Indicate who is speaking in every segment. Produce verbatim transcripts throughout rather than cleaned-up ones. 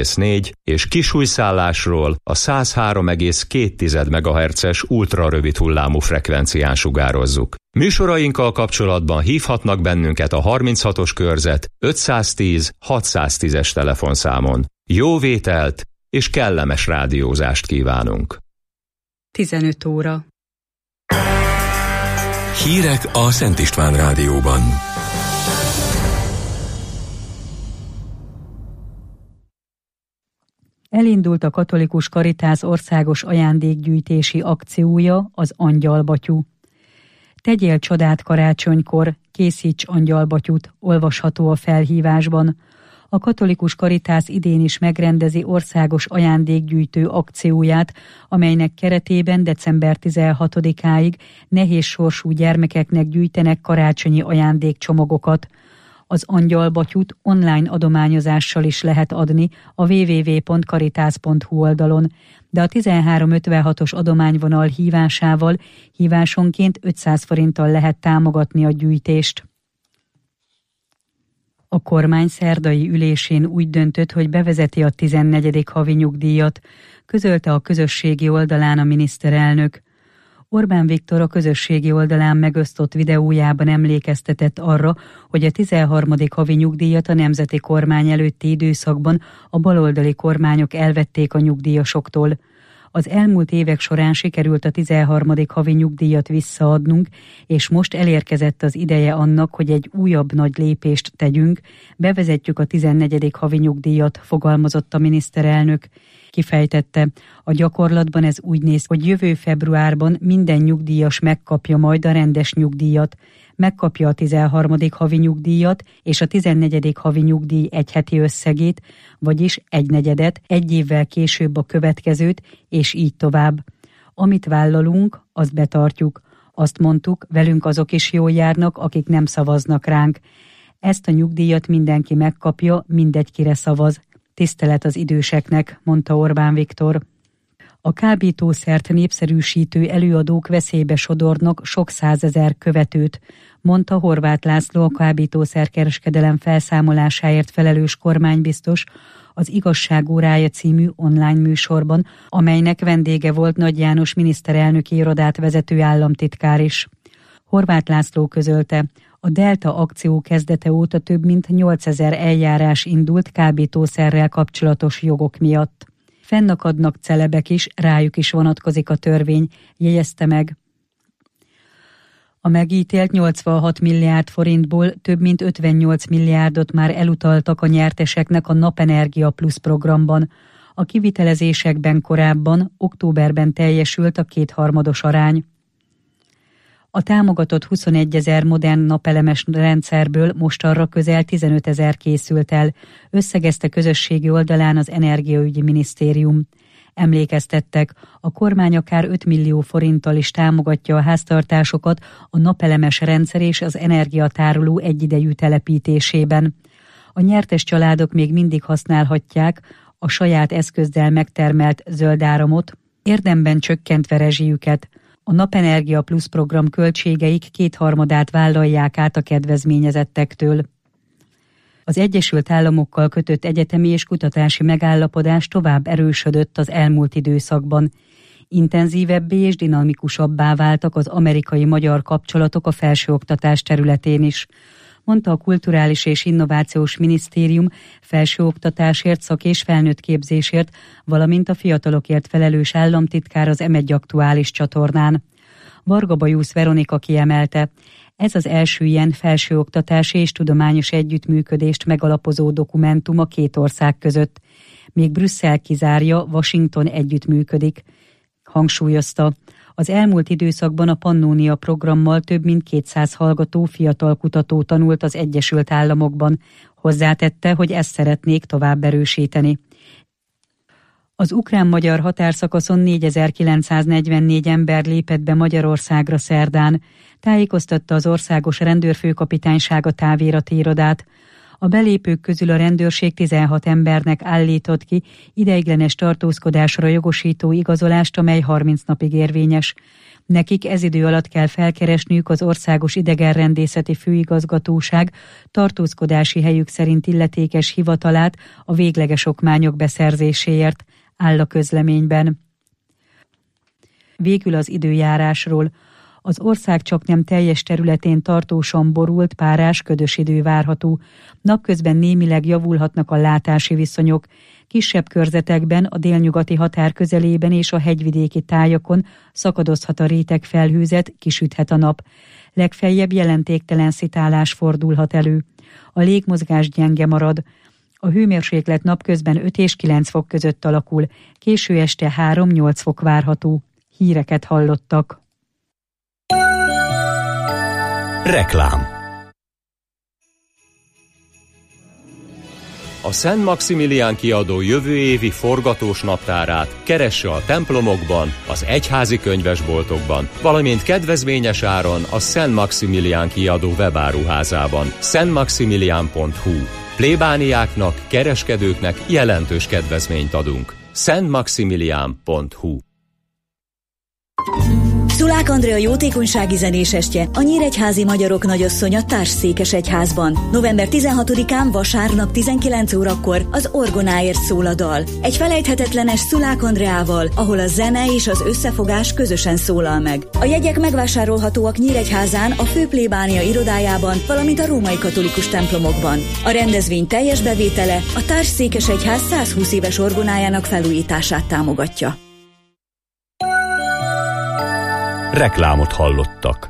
Speaker 1: egész négy és kisújszállásról a száz három egész két megahertzes ultrarövid hullámú frekvencián sugározzuk. Műsorainkkal kapcsolatban hívhatnak bennünket a harminchatos körzet ötszáztíz hatszáztízes telefonszámon. Jó vételt és kellemes rádiózást kívánunk!
Speaker 2: tizenöt óra.
Speaker 3: Hírek a Szent István Rádióban.
Speaker 2: Elindult a Katolikus Karitász országos ajándékgyűjtési akciója, az Angyalbatyú. Tegyél csodát karácsonykor, készíts angyalbatyút, olvasható a felhívásban. A Katolikus Karitász idén is megrendezi országos ajándékgyűjtő akcióját, amelynek keretében december tizenhatodikáig nehéz sorsú gyermekeknek gyűjtenek karácsonyi ajándékcsomagokat. Az angyalbatyút online adományozással is lehet adni a double-u double-u double-u pont karitász pont hu oldalon, de a tizenhárom ötvenhatos adományvonal hívásával hívásonként ötszáz forinttal lehet támogatni a gyűjtést. A kormány szerdai ülésén úgy döntött, hogy bevezeti a tizennegyedik havi nyugdíjat, közölte a közösségi oldalán a miniszterelnök. Orbán Viktor a közösségi oldalán megosztott videójában emlékeztetett arra, hogy a tizenharmadik havi nyugdíjat a nemzeti kormány előtti időszakban a baloldali kormányok elvették a nyugdíjasoktól. Az elmúlt évek során sikerült a tizenharmadik havi nyugdíjat visszaadnunk, és most elérkezett az ideje annak, hogy egy újabb nagy lépést tegyünk, bevezetjük a tizennegyedik havi nyugdíjat, fogalmazott a miniszterelnök. Kifejtette, a gyakorlatban ez úgy néz, hogy jövő februárban minden nyugdíjas megkapja majd a rendes nyugdíjat, megkapja a tizenharmadik havi nyugdíjat és a tizennegyedik havi nyugdíj egy heti összegét, vagyis egy negyedet, egy évvel később a következőt, és így tovább. Amit vállalunk, azt betartjuk. Azt mondtuk, velünk azok is jól járnak, akik nem szavaznak ránk. Ezt a nyugdíjat mindenki megkapja, mindegy kire szavaz. Tisztelet az időseknek, mondta Orbán Viktor. A kábítószert népszerűsítő előadók veszélybe sodornak sok százezer követőt, mondta Horváth László, a kábítószerkereskedelem felszámolásáért felelős kormánybiztos az Igazság órája című online műsorban, amelynek vendége volt Nagy János miniszterelnöki irodát vezető államtitkár is. Horváth László közölte, a Delta akció kezdete óta több mint nyolcezer eljárás indult kábítószerrel kapcsolatos jogok miatt. Fennakadnak celebek is, rájuk is vonatkozik a törvény, jegyezte meg. A megítélt nyolcvanhat milliárd forintból több mint ötvennyolc milliárdot már elutaltak a nyerteseknek a Napenergia Plus programban. A kivitelezésekben korábban, októberben teljesült a kétharmados arány. A támogatott huszonegyezer modern napelemes rendszerből mostanra közel tizenötezer készült el, összegezte közösségi oldalán az Energiaügyi Minisztérium. Emlékeztettek, a kormány akár öt millió forinttal is támogatja a háztartásokat a napelemes rendszer és az energiatároló egyidejű telepítésében. A nyertes családok még mindig használhatják a saját eszközzel megtermelt zöld áramot, érdemben csökkentve rezsijüket. A Napenergia Plus program költségeik kétharmadát vállalják át a kedvezményezettektől. Az Egyesült Államokkal kötött egyetemi és kutatási megállapodás tovább erősödött az elmúlt időszakban. Intenzívebbé és dinamikusabbá váltak az amerikai-magyar kapcsolatok a felsőoktatás területén is, mondta a Kulturális és Innovációs Minisztérium felsőoktatásért, szak- és felnőttképzésért, valamint a fiatalokért felelős államtitkár az em egy aktuális csatornán. Varga Bajusz Veronika kiemelte, ez az első ilyen felsőoktatási és tudományos együttműködést megalapozó dokumentum a két ország között. Még Brüsszel kizárja, Washington együttműködik, hangsúlyozta. Az elmúlt időszakban a Pannónia programmal több mint kétszáz hallgató, fiatal kutató tanult az Egyesült Államokban. Hozzátette, hogy ezt szeretnék tovább erősíteni. Az ukrán-magyar határszakaszon négyezer-kilencszáznegyvennégy ember lépett be Magyarországra szerdán, tájékoztatta az országos rendőrfőkapitányság a távérati irodát. A belépők közül a rendőrség tizenhat embernek állított ki ideiglenes tartózkodásra jogosító igazolást, amely harminc napig érvényes. Nekik ez idő alatt kell felkeresniük az Országos Idegenrendészeti Főigazgatóság tartózkodási helyük szerint illetékes hivatalát a végleges okmányok beszerzéséért, áll a közleményben. Végül az időjárásról. Az ország csaknem teljes területén tartósan borult, párás, ködös idő várható. Napközben némileg javulhatnak a látási viszonyok. Kisebb körzetekben, a délnyugati határ közelében és a hegyvidéki tájakon szakadozhat a réteg felhőzet, kisüthet a nap. Legfeljebb jelentéktelen szitálás fordulhat elő. A légmozgás gyenge marad. A hőmérséklet napközben öt és kilenc fok között alakul, késő este három-nyolc fok várható. Híreket hallottak.
Speaker 3: Reklám.
Speaker 1: A Szent Maximilián kiadó jövő évi forgatós naptárát keresse a templomokban, az egyházi könyvesboltokban, valamint kedvezményes áron a Szent Maximilián kiadó webáruházában, szent maximilián pont hu. Plébániáknak, kereskedőknek jelentős kedvezményt adunk. szent maximilián pont hu.
Speaker 4: Szulák Andrea jótékonysági zenésestje, a Nyíregyházi Magyarok Nagyasszonya Társszékesegyházban. november tizenhatodikán vasárnap tizenkilenc órakor az orgonáért szól a dal. Egy felejthetetlenes Szulák Andreával, ahol a zene és az összefogás közösen szólal meg. A jegyek megvásárolhatóak Nyíregyházán, a Főplébánia irodájában, valamint a római katolikus templomokban. A rendezvény teljes bevétele a Társszékesegyház százhúsz éves orgonájának felújítását támogatja.
Speaker 3: Reklámot hallottak.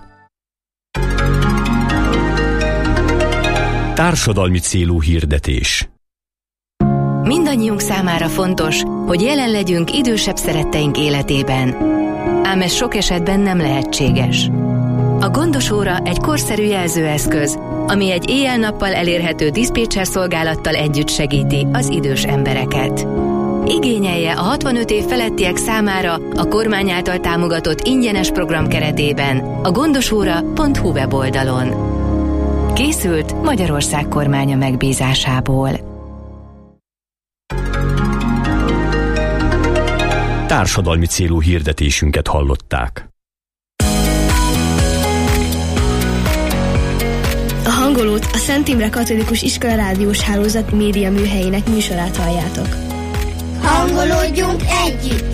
Speaker 3: Társadalmi célú hirdetés.
Speaker 5: Mindannyiunk számára fontos, hogy jelen legyünk idősebb szeretteink életében. Ám ez sok esetben nem lehetséges. A gondos óra egy korszerű jelzőeszköz, ami egy éjjel-nappal elérhető diszpécser szolgálattal együtt segíti az idős embereket. Igényelje a hatvanöt év felettiek számára a kormány által támogatott ingyenes program keretében a gondosóra pont hu weboldalon. Készült Magyarország kormánya megbízásából.
Speaker 3: Társadalmi célú hirdetésünket hallották.
Speaker 6: A hangolót a Szent Imre Katolikus Iskola rádiós hálózat média műhelyének műsorát halljátok.
Speaker 7: Hangolódjunk együtt!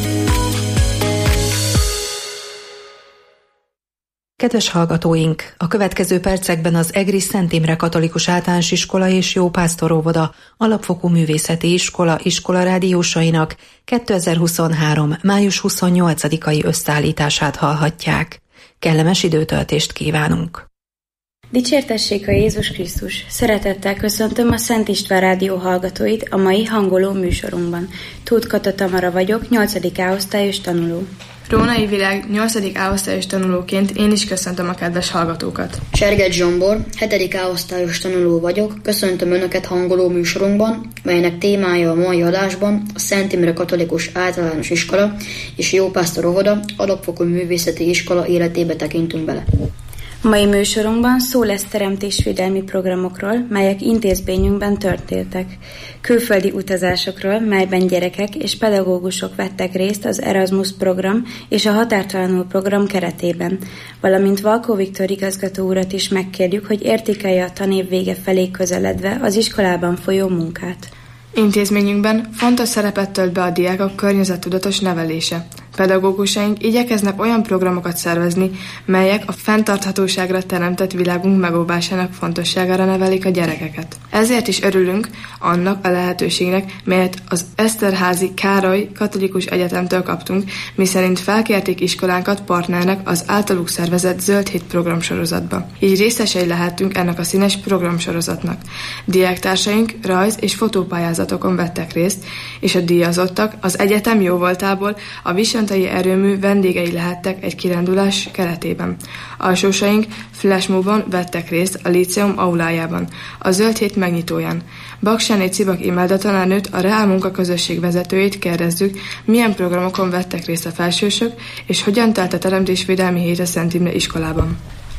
Speaker 8: Kedves hallgatóink, a következő percekben az Egri Szent Imre Katolikus Általános Iskola és Jópásztor óvoda alapfokú művészeti iskola iskola rádiósainak kétezer-huszonhárom. május huszonnyolcadikai összeállítását hallhatják. Kellemes időtöltést kívánunk!
Speaker 9: Dicsértessék a Jézus Krisztus! Szeretettel köszöntöm a Szent István Rádió hallgatóit a mai hangoló műsorunkban. Tóth Kata Tamara vagyok, nyolcadik A-osztályos tanuló.
Speaker 10: Rónai Világ nyolcadik A-osztályos tanulóként én is köszöntöm a kedves hallgatókat.
Speaker 11: Serget Zsombor, hetedik A-osztályos tanuló vagyok, köszöntöm Önöket hangoló műsorunkban, melynek témája a mai adásban a Szent Imre Katolikus Általános Iskola és Jópásztor óvoda alapfokú művészeti iskola életébe tekintünk bele.
Speaker 9: Mai műsorunkban szó lesz teremtésvédelmi programokról, melyek intézményünkben történtek, külföldi utazásokról, melyben gyerekek és pedagógusok vettek részt az Erasmus program és a Határtalanul program keretében, valamint Valkó Viktor igazgató urat is megkérjük, hogy értékelje a tanév vége felé közeledve az iskolában folyó munkát.
Speaker 10: Intézményünkben fontos szerepet tölt be a diákok környezettudatos nevelése. Pedagógusaink igyekeznek olyan programokat szervezni, melyek a fenntarthatóságra teremtett világunk megóvásának fontosságára nevelik a gyerekeket. Ezért is örülünk annak a lehetőségnek, melyet az Eszterházy Károly Katolikus Egyetemtől kaptunk, miszerint felkérték iskolánkat partnernek az általuk szervezett Zöld Hét programsorozatba. Így részesei lehettünk ennek a színes programsorozatnak. Diáktársaink rajz- és fotópályázatokon vettek részt, és a díjazottak az egyetem jóvoltából a Visontai erőmű vendégei lehettek egy kirándulás keretében. Alsósaink flashmobban vettek részt a Líceum aulájában, a Zöld Hét megnyitóján. Baksáné Cibak Imelda tanárnőt, a Reál Munkaközösség vezetőjét kérdezzük, milyen programokon vettek részt a felsősök, és hogyan telt a teremtésvédelmi hét a Szent Imre iskolában.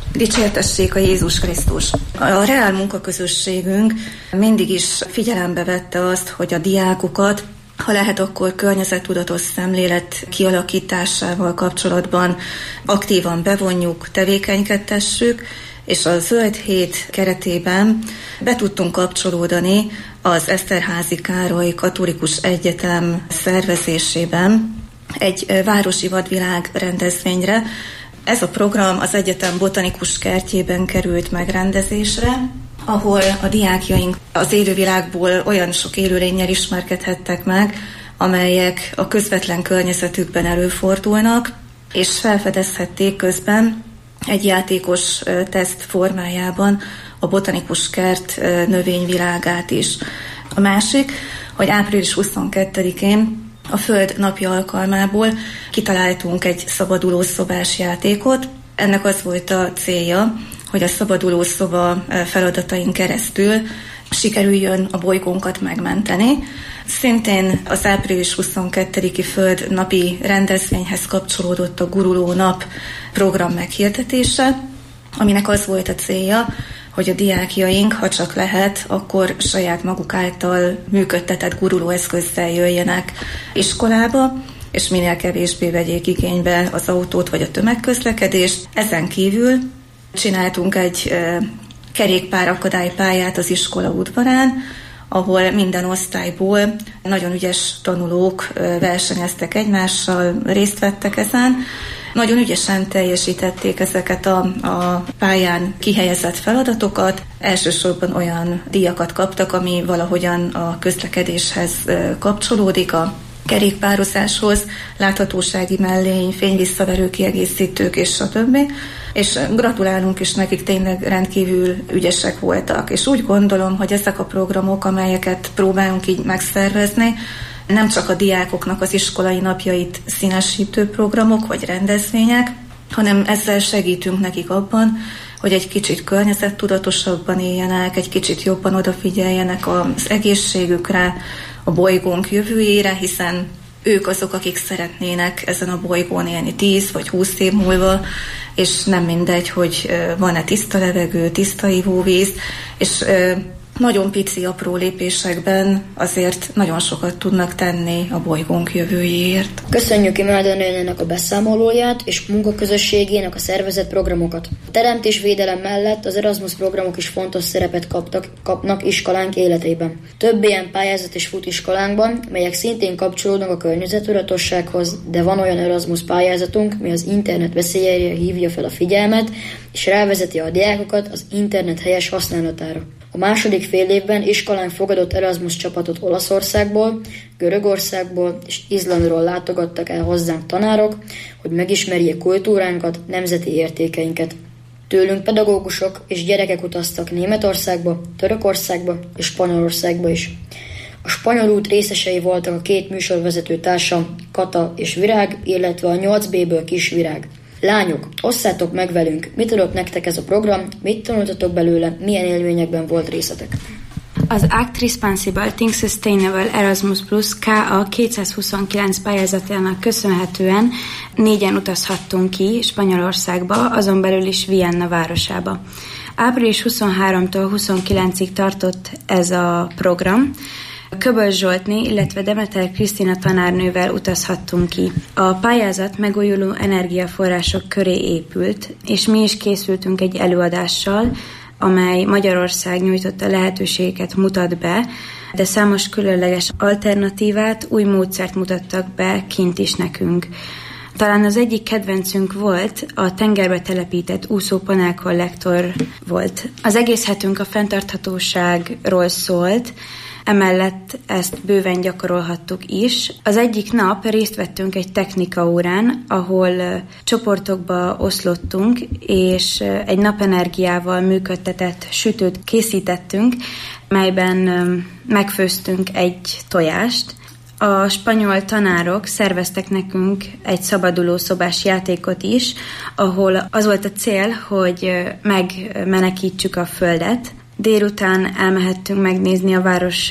Speaker 12: Dicsértessék a Jézus Krisztus! A reál munkaközösségünk mindig is figyelembe vette azt, hogy a diákokat, ha lehet, akkor környezettudatos szemlélet kialakításával kapcsolatban aktívan bevonjuk, tevékenykedtessük, és a Zöld Hét keretében be tudtunk kapcsolódani az Eszterházy Károly Katolikus Egyetem szervezésében egy városi vadvilág rendezvényre. Ez a program az egyetem botanikus kertjében került megrendezésre, ahol a diákjaink az élővilágból olyan sok élőlénnyel ismerkedhettek meg, amelyek a közvetlen környezetükben előfordulnak, és felfedezhették közben egy játékos teszt formájában a botanikus kert növényvilágát is. A másik, hogy április huszonkettedikén a Föld napja alkalmából kitaláltunk egy szabadulószobás játékot. Ennek az volt a célja, hogy a szabadulószoba feladatain keresztül sikerüljön a bolygónkat megmenteni. Szintén az április huszonkettediki Föld napi rendezvényhez kapcsolódott a Guruló nap program meghirdetése, aminek az volt a célja, hogy a diákjaink, ha csak lehet, akkor saját maguk által működtetett gurulóeszközzel jöjjenek iskolába, és minél kevésbé vegyék igénybe az autót vagy a tömegközlekedést. Ezen kívül csináltunk egy kerékpár akadálypályát az iskola udvarán, ahol minden osztályból nagyon ügyes tanulók versenyeztek egymással, részt vettek ezen. Nagyon ügyesen teljesítették ezeket a, a pályán kihelyezett feladatokat. Elsősorban olyan díjakat kaptak, ami valahogyan a közlekedéshez kapcsolódik, a kerékpározáshoz, láthatósági mellény, fényvisszaverő kiegészítők és stb. És gratulálunk is nekik, tényleg rendkívül ügyesek voltak. És úgy gondolom, hogy ezek a programok, amelyeket próbálunk így megszervezni, nem csak a diákoknak az iskolai napjait színesítő programok vagy rendezvények, hanem ezzel segítünk nekik abban, hogy egy kicsit környezettudatosabban éljenek, egy kicsit jobban odafigyeljenek az egészségükre, a bolygónk jövőjére, hiszen ők azok, akik szeretnének ezen a bolygón élni tíz vagy húsz év múlva, és nem mindegy, hogy van-e tiszta levegő, tiszta ivóvíz, és nagyon pici, apró lépésekben azért nagyon sokat tudnak tenni a bolygónk jövőjéért.
Speaker 11: Köszönjük Imelda nénének a beszámolóját és munkaközösségének a szervezett programokat. A teremtésvédelem mellett az Erasmus programok is fontos szerepet kaptak, kapnak iskolánk életében. Több ilyen pályázat is fut iskolánkban, melyek szintén kapcsolódnak a környezettudatossághoz, de van olyan Erasmus pályázatunk, mi az internet veszélyeire hívja fel a figyelmet, és rávezeti a diákokat az internet helyes használatára. A második fél évben iskolánk fogadott Erasmus csapatot Olaszországból, Görögországból és Izlandról látogattak el hozzánk tanárok, hogy megismerjék kultúránkat, nemzeti értékeinket. Tőlünk pedagógusok és gyerekek utaztak Németországba, Törökországba és Spanyolországba is. A spanyol út részesei voltak a két műsorvezető társam, Kata és Virág, illetve a nyolc bé-ből Kis Virág. Lányok, osszátok meg velünk, mit adott nektek ez a program, mit tanultatok belőle, milyen élményekben volt részletek?
Speaker 13: Az Act Responsible Think Sustainable Erasmus Plus K A kétszázhuszonkilenc pályázatának köszönhetően négyen utazhattunk ki Spanyolországba, azon belül is Vienna városába. április huszonharmadikától huszonkilencedikéig tartott ez a program. Köböl Zsoltné, illetve Demeter Krisztina tanárnővel utazhattunk ki. A pályázat megújuló energiaforrások köré épült, és mi is készültünk egy előadással, amely Magyarország nyújtotta lehetőségeket mutat be, de számos különleges alternatívát, új módszert mutattak be kint is nekünk. Talán az egyik kedvencünk volt, a tengerbe telepített úszópanel kollektor volt. Az egész hetünk a fenntarthatóságról szólt, emellett ezt bőven gyakorolhattuk is. Az egyik nap részt vettünk egy technikaórán, ahol csoportokba oszlottunk, és egy napenergiával működtetett sütőt készítettünk, melyben megfőztünk egy tojást. A spanyol tanárok szerveztek nekünk egy szabadulószobás játékot is, ahol az volt a cél, hogy megmenekítsük a földet. Délután elmehettünk megnézni a város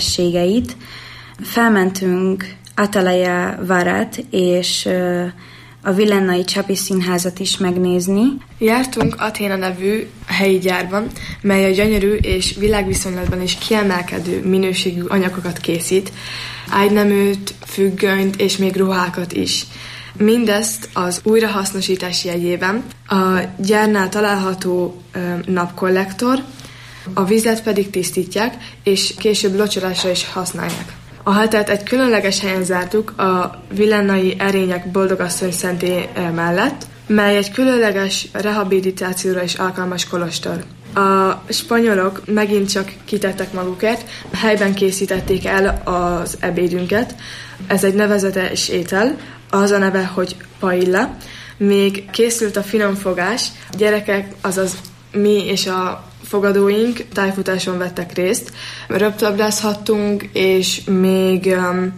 Speaker 13: nevezetességeit. Felmentünk Atalaya várát, és a Villenai Csapi Színházat is megnézni.
Speaker 10: Jártunk Athéna nevű helyi gyárban, mely a gyönyörű és világviszonylatban is kiemelkedő minőségű anyagokat készít, ágyneműt, függönyt és még ruhákat is. Mindezt az újrahasznosítás jegyében a gyárnál található ö, napkollektor, a vizet pedig tisztítják, és később locsolásra is használják. A hetelt egy különleges helyen zártuk a Villenai Erények Boldogasszony szentély mellett, mely egy különleges rehabilitációra is alkalmas kolostor. A spanyolok megint csak kitettek magukért, helyben készítették el az ebédünket. Ez egy nevezetes étel, az a neve, hogy paella. Még készült a finomfogás, gyerekek, azaz mi és a fogadóink tájfutáson vettek részt. Röptöblázhattunk, és még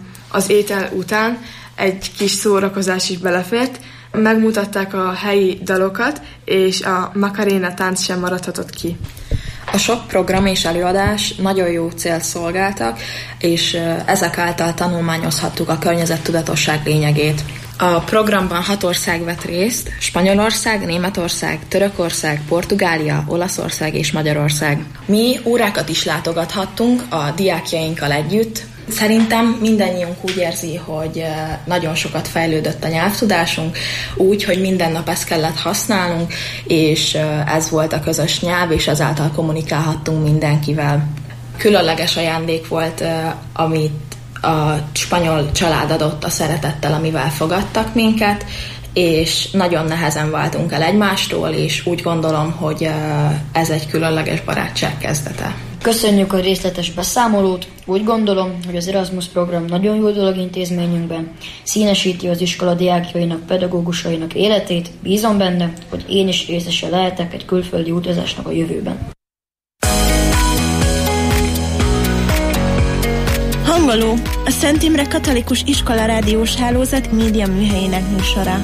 Speaker 10: az étel után egy kis szórakozás is belefért. Megmutatták a helyi dalokat, és a Macarena tánc sem maradhatott ki.
Speaker 14: A sok program és előadás nagyon jó célt szolgáltak, és ezek által tanulmányozhattuk a környezettudatosság lényegét. A programban hat ország vett részt: Spanyolország, Németország, Törökország, Portugália, Olaszország és Magyarország. Mi órákat is látogathattunk a diákjainkkal együtt. Szerintem mindannyiunk úgy érzi, hogy nagyon sokat fejlődött a nyelvtudásunk, úgy, hogy minden nap ezt kellett használnunk, és ez volt a közös nyelv, és ezáltal kommunikálhattunk mindenkivel. Különleges ajándék volt, amit a spanyol család adott a szeretettel, amivel fogadtak minket, és nagyon nehezen váltunk el egymástól, és úgy gondolom, hogy ez egy különleges barátság kezdete.
Speaker 11: Köszönjük a részletes beszámolót. Úgy gondolom, hogy az Erasmus program nagyon jó dolog intézményünkben, színesíti az iskola diákjainak, pedagógusainak életét. Bízom benne, hogy én is részese lehetek egy külföldi utazásnak a jövőben.
Speaker 15: Hangoló, a Szent Imre Katolikus Iskola rádiós hálózat média műhelyének műsora.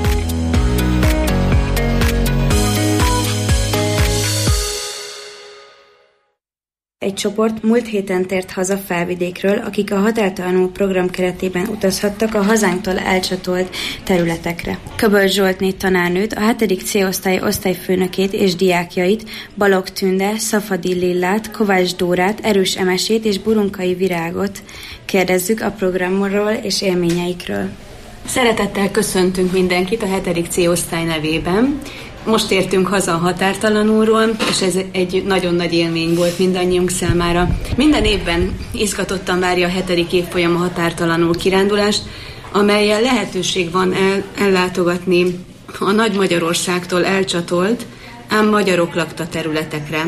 Speaker 13: Egy csoport múlt héten tért haza Felvidékről, akik a Határtalanul program keretében utazhattak a hazánktól elcsatolt területekre. Köböl Zsoltné tanárnőt, a hetedik C-osztály osztályfőnökét és diákjait, Balogh Tünde, Szafadi Lillát, Kovács Dórát, Erős Emesét és Burunkai Virágot kérdezzük a programról és élményeikről.
Speaker 16: Szeretettel köszöntünk mindenkit a hetedik C-osztály nevében. Most értünk haza a Határtalanulról, és ez egy nagyon nagy élmény volt mindannyiunk számára. Minden évben izgatottan várja a hetedik évfolyam a Határtalanul kirándulást, amellyel lehetőség van el, ellátogatni a Nagy Magyarországtól elcsatolt, ám magyarok lakta területekre.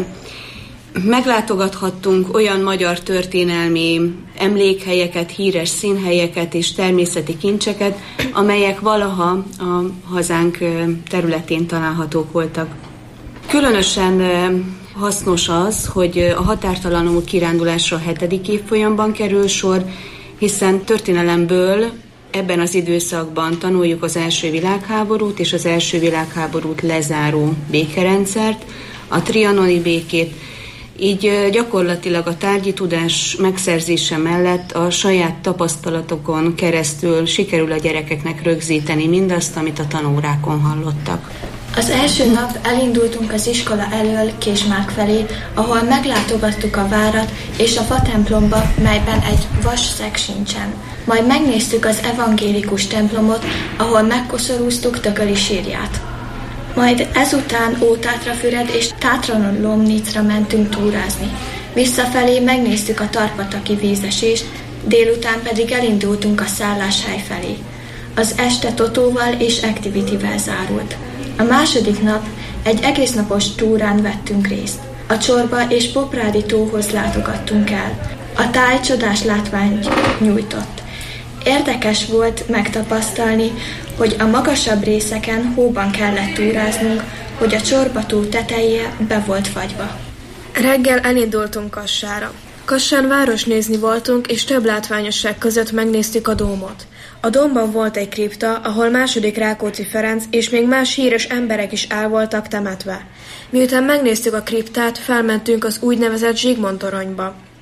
Speaker 16: Meglátogathattunk olyan magyar történelmi emlékhelyeket, híres színhelyeket és természeti kincseket, amelyek valaha a hazánk területén találhatók voltak. Különösen hasznos az, hogy a Határtalanul kirándulásra a hetedik évfolyamban kerül sor, hiszen történelemből ebben az időszakban tanuljuk az első világháborút és az első világháborút lezáró békerendszert, a trianoni békét. Így gyakorlatilag a tárgyi tudás megszerzése mellett a saját tapasztalatokon keresztül sikerül a gyerekeknek rögzíteni mindazt, amit a tanórákon hallottak.
Speaker 17: Az első nap elindultunk az iskola elől Késmárk felé, ahol meglátogattuk a várat és a fatemplomba, melyben egy vasszeg sincsen. Majd megnéztük az evangélikus templomot, ahol megkoszorúztuk Tököli sírját. Majd ezután Ótátrafüred és Tátralomnicra mentünk túrázni. Visszafelé megnéztük a Tarpataki vízesést, délután pedig elindultunk a szálláshely felé. Az este totóval és activity-vel zárult. A második nap egy egésznapos túrán vettünk részt. A Csorba és Poprádi tóhoz látogattunk el. A táj csodás látványt nyújtott. Érdekes volt megtapasztalni, hogy a magasabb részeken hóban kellett túráznunk, hogy a Csorba tó teteje be volt fagyva.
Speaker 10: Reggel elindultunk Kassára. Kassán városnézni voltunk, és több látványosság között megnéztük a dómot. A dómban volt egy kripta, ahol második Rákóczi Ferenc és még más híres emberek is el voltak temetve. Miután megnéztük a kriptát, felmentünk az úgynevezett Zsigmond toronyba.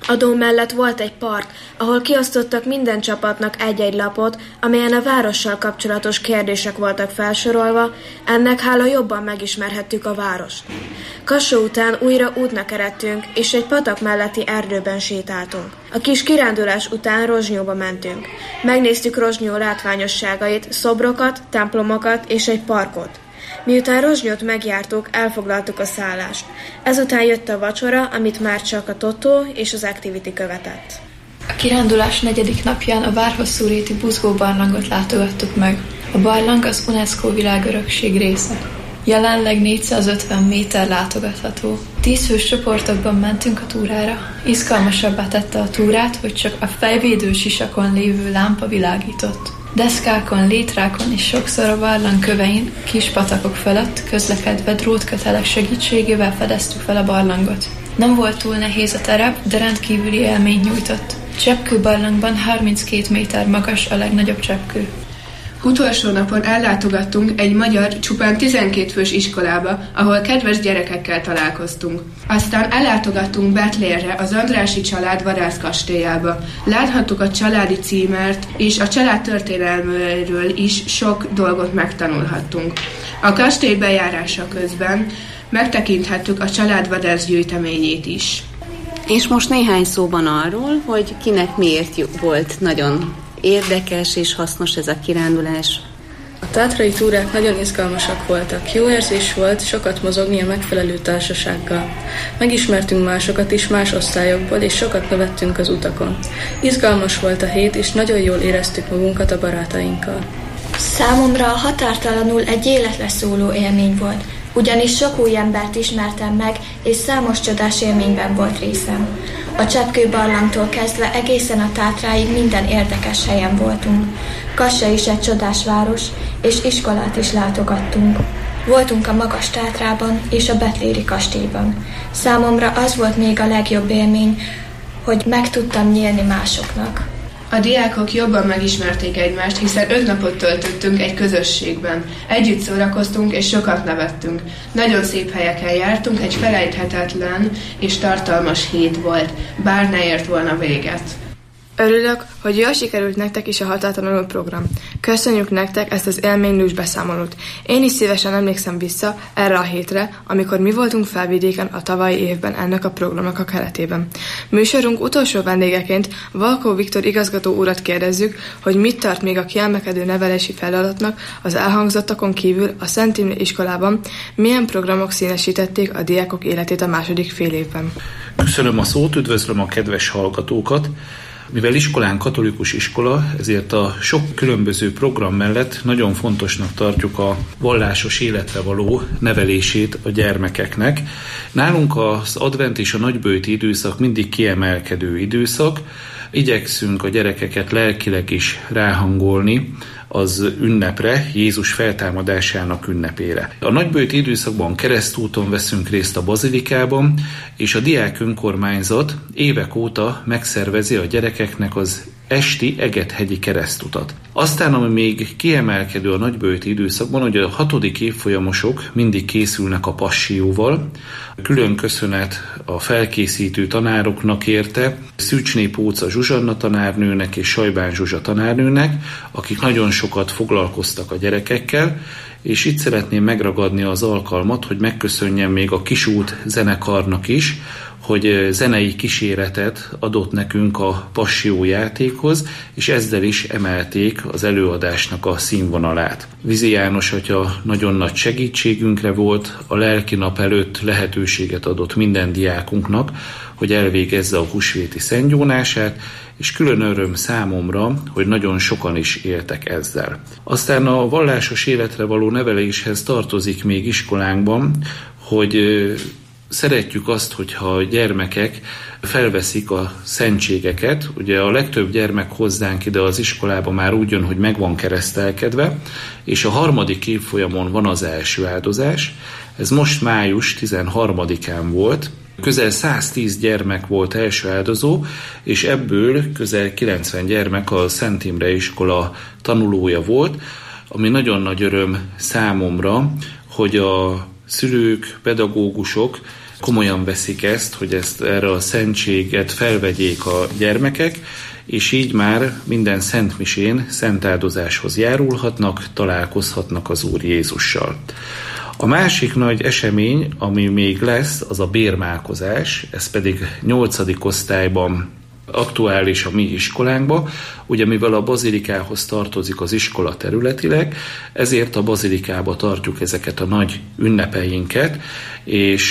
Speaker 6: A dóm mellett volt egy park, ahol kiosztottak minden csapatnak egy-egy lapot, amelyen a várossal kapcsolatos kérdések voltak felsorolva, ennek hála jobban megismerhettük a várost. Kassó után újra útnak eredtünk, és egy patak melletti erdőben sétáltunk. A kis kirándulás után Rozsnyóba mentünk. Megnéztük Rozsnyó látványosságait, szobrokat, templomokat és egy parkot. Miután Rozsnyót megjártuk, elfoglaltuk a szállást. Ezután jött a vacsora, amit már csak a Totó és az Activity követett.
Speaker 18: A kirándulás negyedik napján a Várhosszúréti buzgó barlangot látogattuk meg. A barlang az UNESCO világörökség része. Jelenleg négyszázötven méter látogatható. Tíz fős csoportokban mentünk a túrára. Izgalmasabbá tette a túrát, hogy csak a fejvédő sisakon lévő lámpa világított. Deszkákon, létrákon és sokszor a barlang kövein, kis patakok fölött közlekedve drótkötelek segítségével fedeztük fel a barlangot. Nem volt túl nehéz a terep, de rendkívüli élményt nyújtott. Cseppkő barlangban harminckét méter magas a legnagyobb cseppkő.
Speaker 10: Utolsó napon ellátogattunk egy magyar, csupán tizenkét fős iskolába, ahol kedves gyerekekkel találkoztunk. Aztán ellátogattunk Betlérre, az Andrássy család vadászkastélyába. Láthattuk a családi címert, és a család történelméről is sok dolgot megtanulhattunk. A kastély bejárása közben megtekinthettük a család vadászgyűjteményét is.
Speaker 16: És most néhány szóban arról, hogy kinek miért volt nagyon érdekes és hasznos ez a kirándulás.
Speaker 18: A tátrai túrák nagyon izgalmasak voltak. Jó érzés volt sokat mozogni a megfelelő társasággal. Megismertünk másokat is más osztályokból, és sokat nevettünk az utakon. Izgalmas volt a hét, és nagyon jól éreztük magunkat a barátainkkal.
Speaker 17: Számomra határtalanul egy életre szóló élmény volt, ugyanis sok új embert ismertem meg, és számos csodás élményben volt részem. A Cseppkő barlangtól kezdve egészen a Tátráig minden érdekes helyen voltunk. Kassa is egy csodás város, és iskolát is látogattunk. Voltunk a Magas Tátrában és a Betléri kastélyban. Számomra az volt még a legjobb élmény, hogy meg tudtam nyílni másoknak.
Speaker 10: A diákok jobban megismerték egymást, hiszen öt napot töltöttünk egy közösségben. Együtt szórakoztunk és sokat nevettünk. Nagyon szép helyeken jártunk, egy felejthetetlen és tartalmas hét volt, bár ne ért volna véget. Örülök, hogy jól sikerült nektek is a határtalanul program. Köszönjük nektek ezt az élménylős beszámolót. Én is szívesen emlékszem vissza erre a hétre, amikor mi voltunk Felvidéken a tavalyi évben ennek a programnak a keretében. Műsorunk utolsó vendégeként Valkó Viktor igazgató urat kérdezzük, hogy mit tart még a kiemelkedő nevelési feladatnak az elhangzottakon kívül a Szent Imre iskolában, milyen programok színesítették a diákok életét a második fél évben.
Speaker 19: Köszönöm a szót, üdvözlöm a kedves hallgatókat. Mivel iskolán katolikus iskola, ezért a sok különböző program mellett nagyon fontosnak tartjuk a vallásos életre való nevelését a gyermekeknek. Nálunk az advent és a nagyböjti időszak mindig kiemelkedő időszak. Igyekszünk a gyerekeket lelkileg is ráhangolni az ünnepre, Jézus feltámadásának ünnepére. A nagyböjti időszakban keresztúton veszünk részt a bazilikában, és a diák önkormányzat évek óta megszervezi a gyerekeknek az esti Egethegyi keresztutat. Aztán, ami még kiemelkedő a nagyböjti időszakban, hogy a hatodik évfolyamosok mindig készülnek a passióval. Külön köszönet a felkészítő tanároknak érte, Szűcsné Póca Zsuzsanna tanárnőnek és Sajbán Zsuzsa tanárnőnek, akik nagyon sokat foglalkoztak a gyerekekkel, és itt szeretném megragadni az alkalmat, hogy megköszönjem még a Kisút zenekarnak is, hogy zenei kíséretet adott nekünk a Passió játékhoz, és ezzel is emelték az előadásnak a színvonalát. Vizi János atya nagyon nagy segítségünkre volt, a lelki nap előtt lehetőséget adott minden diákunknak, hogy elvégezze a húsvéti szentgyónását, és külön öröm számomra, hogy nagyon sokan is éltek ezzel. Aztán a vallásos életre való neveléshez tartozik még iskolánkban, hogy szeretjük azt, hogyha a gyermekek felveszik a szentségeket. Ugye a legtöbb gyermek hozzánk ide az iskolába már úgy jön, hogy meg van keresztelkedve, és a harmadik évfolyamon van az első áldozás. Ez most május tizenharmadikán volt. Közel száztíz gyermek volt első áldozó, és ebből közel kilencven gyermek a Szent Imre iskola tanulója volt, ami nagyon nagy öröm számomra, hogy a szülők, pedagógusok komolyan veszik ezt, hogy ezt erre a szentséget felvegyék a gyermekek, és így már minden szentmisén szentáldozáshoz járulhatnak, találkozhatnak az Úr Jézussal. A másik nagy esemény, ami még lesz, az a bérmálkozás, ez pedig nyolcadik osztályban aktuális a mi iskolánkban. Ugye mivel a bazilikához tartozik az iskola területileg, ezért a bazilikába tartjuk ezeket a nagy ünnepeinket, és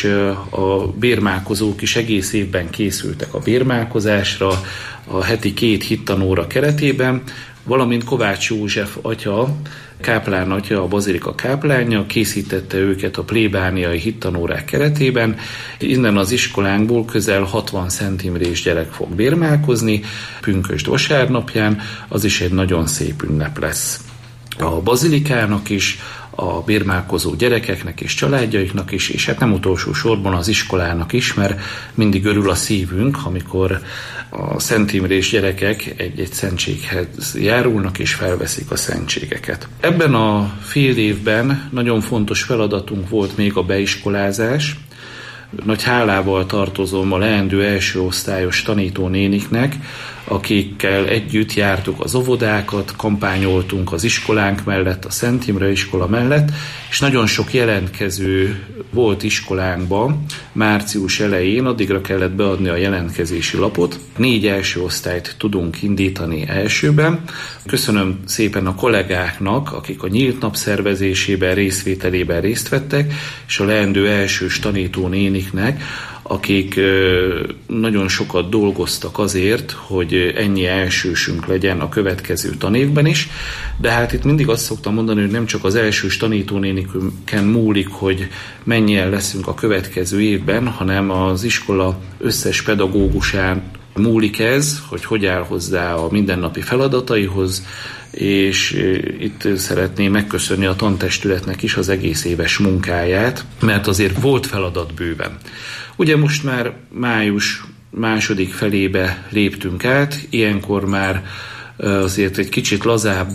Speaker 19: a bérmálkozók is egész évben készültek a bérmálkozásra, a heti két hittanóra keretében, valamint Kovács József atya, káplán atya, a bazilika káplánja készítette őket a plébániai hittanórák keretében. Innen az iskolánkból közel hatvan Szent Imrés gyerek fog bérmálkozni pünkösd vasárnapján, az is egy nagyon szép ünnep lesz. A bazilikának is, a bérmálkozó gyerekeknek és családjaiknak is, és hát nem utolsó sorban az iskolának is, mert mindig örül a szívünk, amikor a Szent Imrés gyerekek egy-egy szentséghez járulnak és felveszik a szentségeket. Ebben a fél évben nagyon fontos feladatunk volt még a beiskolázás. Nagy hálával tartozom a leendő első osztályos tanítónéniknek, akikkel együtt jártuk az óvodákat, kampányoltunk az iskolánk mellett, a Szent Imre iskola mellett, és nagyon sok jelentkező volt iskolánkban március elején, addigra kellett beadni a jelentkezési lapot. Négy első osztályt tudunk indítani elsőben. Köszönöm szépen a kollégáknak, akik a nyílt nap szervezésében, részvételében részt vettek, és a leendő elsős tanítónéniknek, akik nagyon sokat dolgoztak azért, hogy ennyi elsősünk legyen a következő tanévben is, de hát itt mindig azt szoktam mondani, hogy nem csak az elsős tanítónéniken múlik, hogy mennyien leszünk a következő évben, hanem az iskola összes pedagógusán múlik ez, hogy hogy áll hozzá a mindennapi feladataihoz, és itt szeretném megköszönni a tantestületnek is az egész éves munkáját, mert azért volt feladat bőven. Ugye most már május második felébe léptünk át, ilyenkor már azért egy kicsit lazább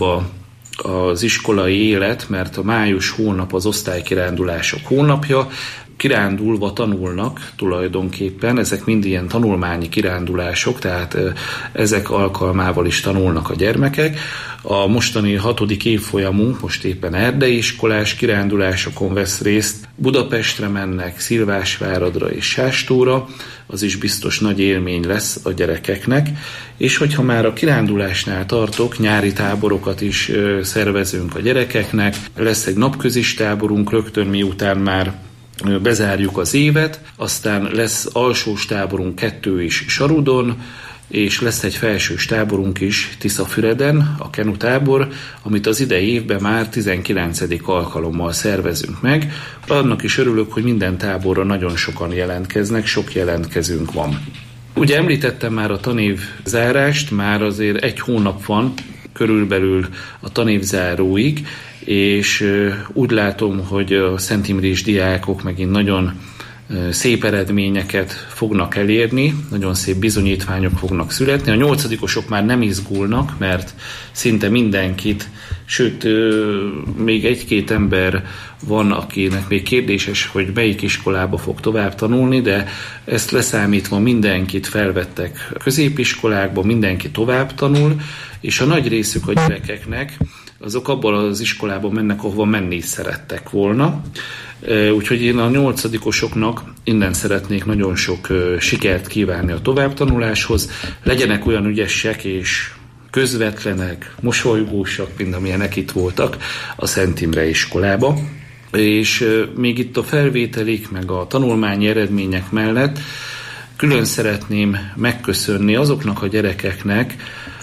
Speaker 19: az iskolai élet, mert a május hónap az osztálykirándulások hónapja, kirándulva tanulnak tulajdonképpen, ezek mind ilyen tanulmányi kirándulások, tehát ezek alkalmával is tanulnak a gyermekek. A mostani hatodik évfolyamunk most éppen erdei iskolás kirándulásokon vesz részt, Budapestre mennek, Szilvásváradra és Sástóra, az is biztos nagy élmény lesz a gyerekeknek, és hogyha már a kirándulásnál tartok, nyári táborokat is szervezünk a gyerekeknek, lesz egy napközis táborunk rögtön miután már bezárjuk az évet, aztán lesz alsós táborunk kettő is Sarudon, és lesz egy felsős táborunk is Tiszafüreden, a Kenu tábor, amit az idei évben már tizenkilencedik alkalommal szervezünk meg. Annak is örülök, hogy minden táborra nagyon sokan jelentkeznek, sok jelentkezőnk van. Ugye említettem már a tanév zárást, már azért egy hónap van körülbelül a tanévzáróig, és úgy látom, hogy a Szent Imrés diákok megint nagyon szép eredményeket fognak elérni, nagyon szép bizonyítványok fognak születni. A nyolcadikosok már nem izgulnak, mert szinte mindenkit, sőt, még egy-két ember van, akinek még kérdéses, hogy melyik iskolába fog tovább tanulni, de ezt leszámítva mindenkit felvettek középiskolákba, mindenki tovább tanul, és a nagy részük a gyerekeknek azok abban az iskolában mennek, ahova menni is szerettek volna. Úgyhogy én a nyolcadikosoknak innen szeretnék nagyon sok sikert kívánni a továbbtanuláshoz. Legyenek olyan ügyesek és közvetlenek, mosolygósak, mint amilyenek itt voltak a Szent Imre iskolába. És még itt a felvételik, meg a tanulmányi eredmények mellett külön szeretném megköszönni azoknak a gyerekeknek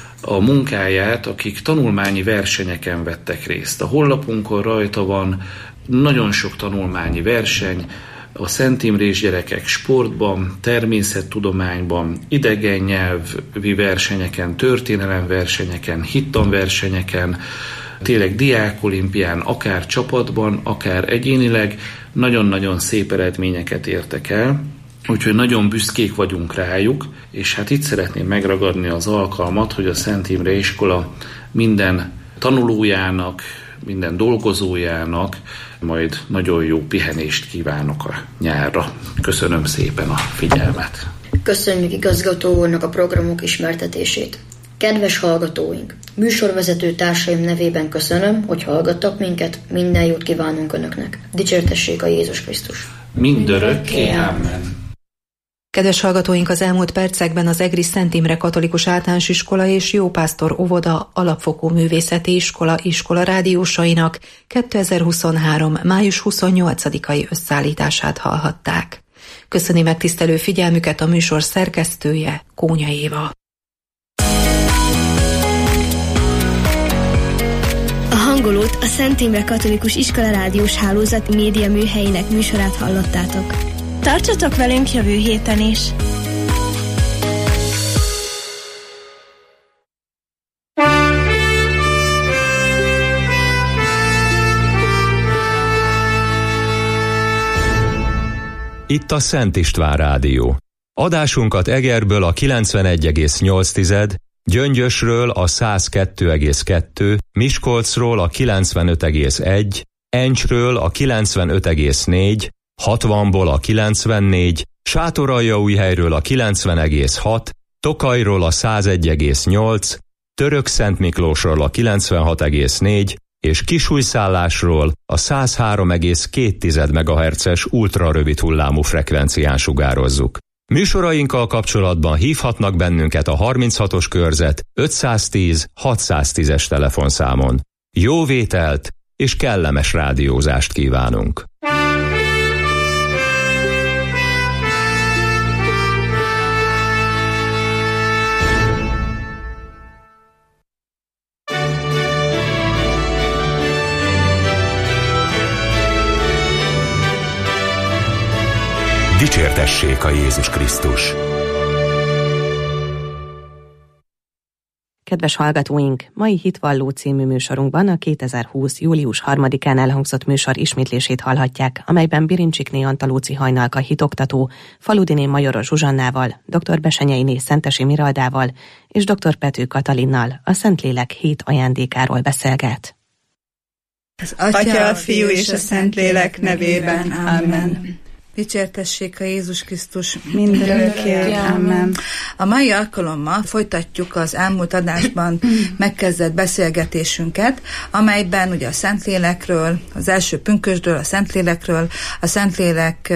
Speaker 19: a munkáját, akik tanulmányi versenyeken vettek részt. A honlapunkon rajta van nagyon sok tanulmányi verseny, a Szent Imrés gyerekek sportban, természettudományban, idegen nyelvi versenyeken, történelemversenyeken, hittanversenyeken, tényleg diákolimpián, akár csapatban, akár egyénileg nagyon-nagyon szép eredményeket értek el, úgyhogy nagyon büszkék vagyunk rájuk, és hát itt szeretném megragadni az alkalmat, hogy a Szent Imre iskola minden tanulójának, minden dolgozójának majd nagyon jó pihenést kívánok a nyárra. Köszönöm szépen a figyelmet.
Speaker 11: Köszönjük igazgató úrnak a programok ismertetését. Kedves hallgatóink, műsorvezető társaim nevében köszönöm, hogy hallgattak minket, minden jót kívánunk Önöknek. Dicsértessék a Jézus Krisztus.
Speaker 19: Mindörökké, amen.
Speaker 8: Kedves hallgatóink, az elmúlt percekben az Egri Szent Imre Katolikus Általános Iskola és Jópásztor Óvoda Alapfokú Művészeti Iskola iskola rádiósainak kétezer-huszonhárom. május huszonnyolcadikai összeállítását hallhatták. Köszöni megtisztelő figyelmüket a műsor szerkesztője, Kónya Éva.
Speaker 20: A hangolót a Szent Imre Katolikus Iskola rádiós hálózat média műhelyének műsorát hallottátok.
Speaker 15: Tartsatok velünk jövő héten is!
Speaker 1: Itt a Szent István Rádió. Adásunkat Egerből a kilencvenegy egész nyolc, Gyöngyösről a száz kettő egész kettő, Miskolcról a kilencvenöt egész egy, Encsről a kilencvenöt egész négy, hatvanból a kilencvennégy, Sátoraljaújhelyről a kilencven egész hat, Tokajról a száz egy egész nyolc, Törökszentmiklósról a kilencvenhat egész négy, és Kisújszállásról a száz három egész két megahertzes ultrarövid hullámú frekvencián sugározzuk. Műsorainkkal kapcsolatban hívhatnak bennünket a harminchatos körzet ötszáztíz hatszáztízes telefonszámon. Jó vételt és kellemes rádiózást kívánunk!
Speaker 3: Dicsértessék a Jézus Krisztus!
Speaker 21: Kedves hallgatóink! Mai Hitvalló című műsorunkban a kétezer-húsz. július harmadikán elhangzott műsor ismétlését hallhatják, amelyben Birincsikné Antalóci Hajnalka hitoktató, Faludiné Majoros Zsuzsannával, dr. Besenyeiné Szentesi Miraldával és dr. Pető Katalinnal a Szentlélek hét ajándékáról beszélget.
Speaker 22: Az Atya, a Fiú és a Szentlélek nevében. Amen.
Speaker 23: Dicsértessék a Jézus Krisztus
Speaker 22: mindörökké. Amen.
Speaker 23: A mai alkalommal folytatjuk az elmúlt adásban megkezdett beszélgetésünket, amelyben ugye a Szentlélekről, az első pünkösdről, a Szentlélekről, a Szentlélek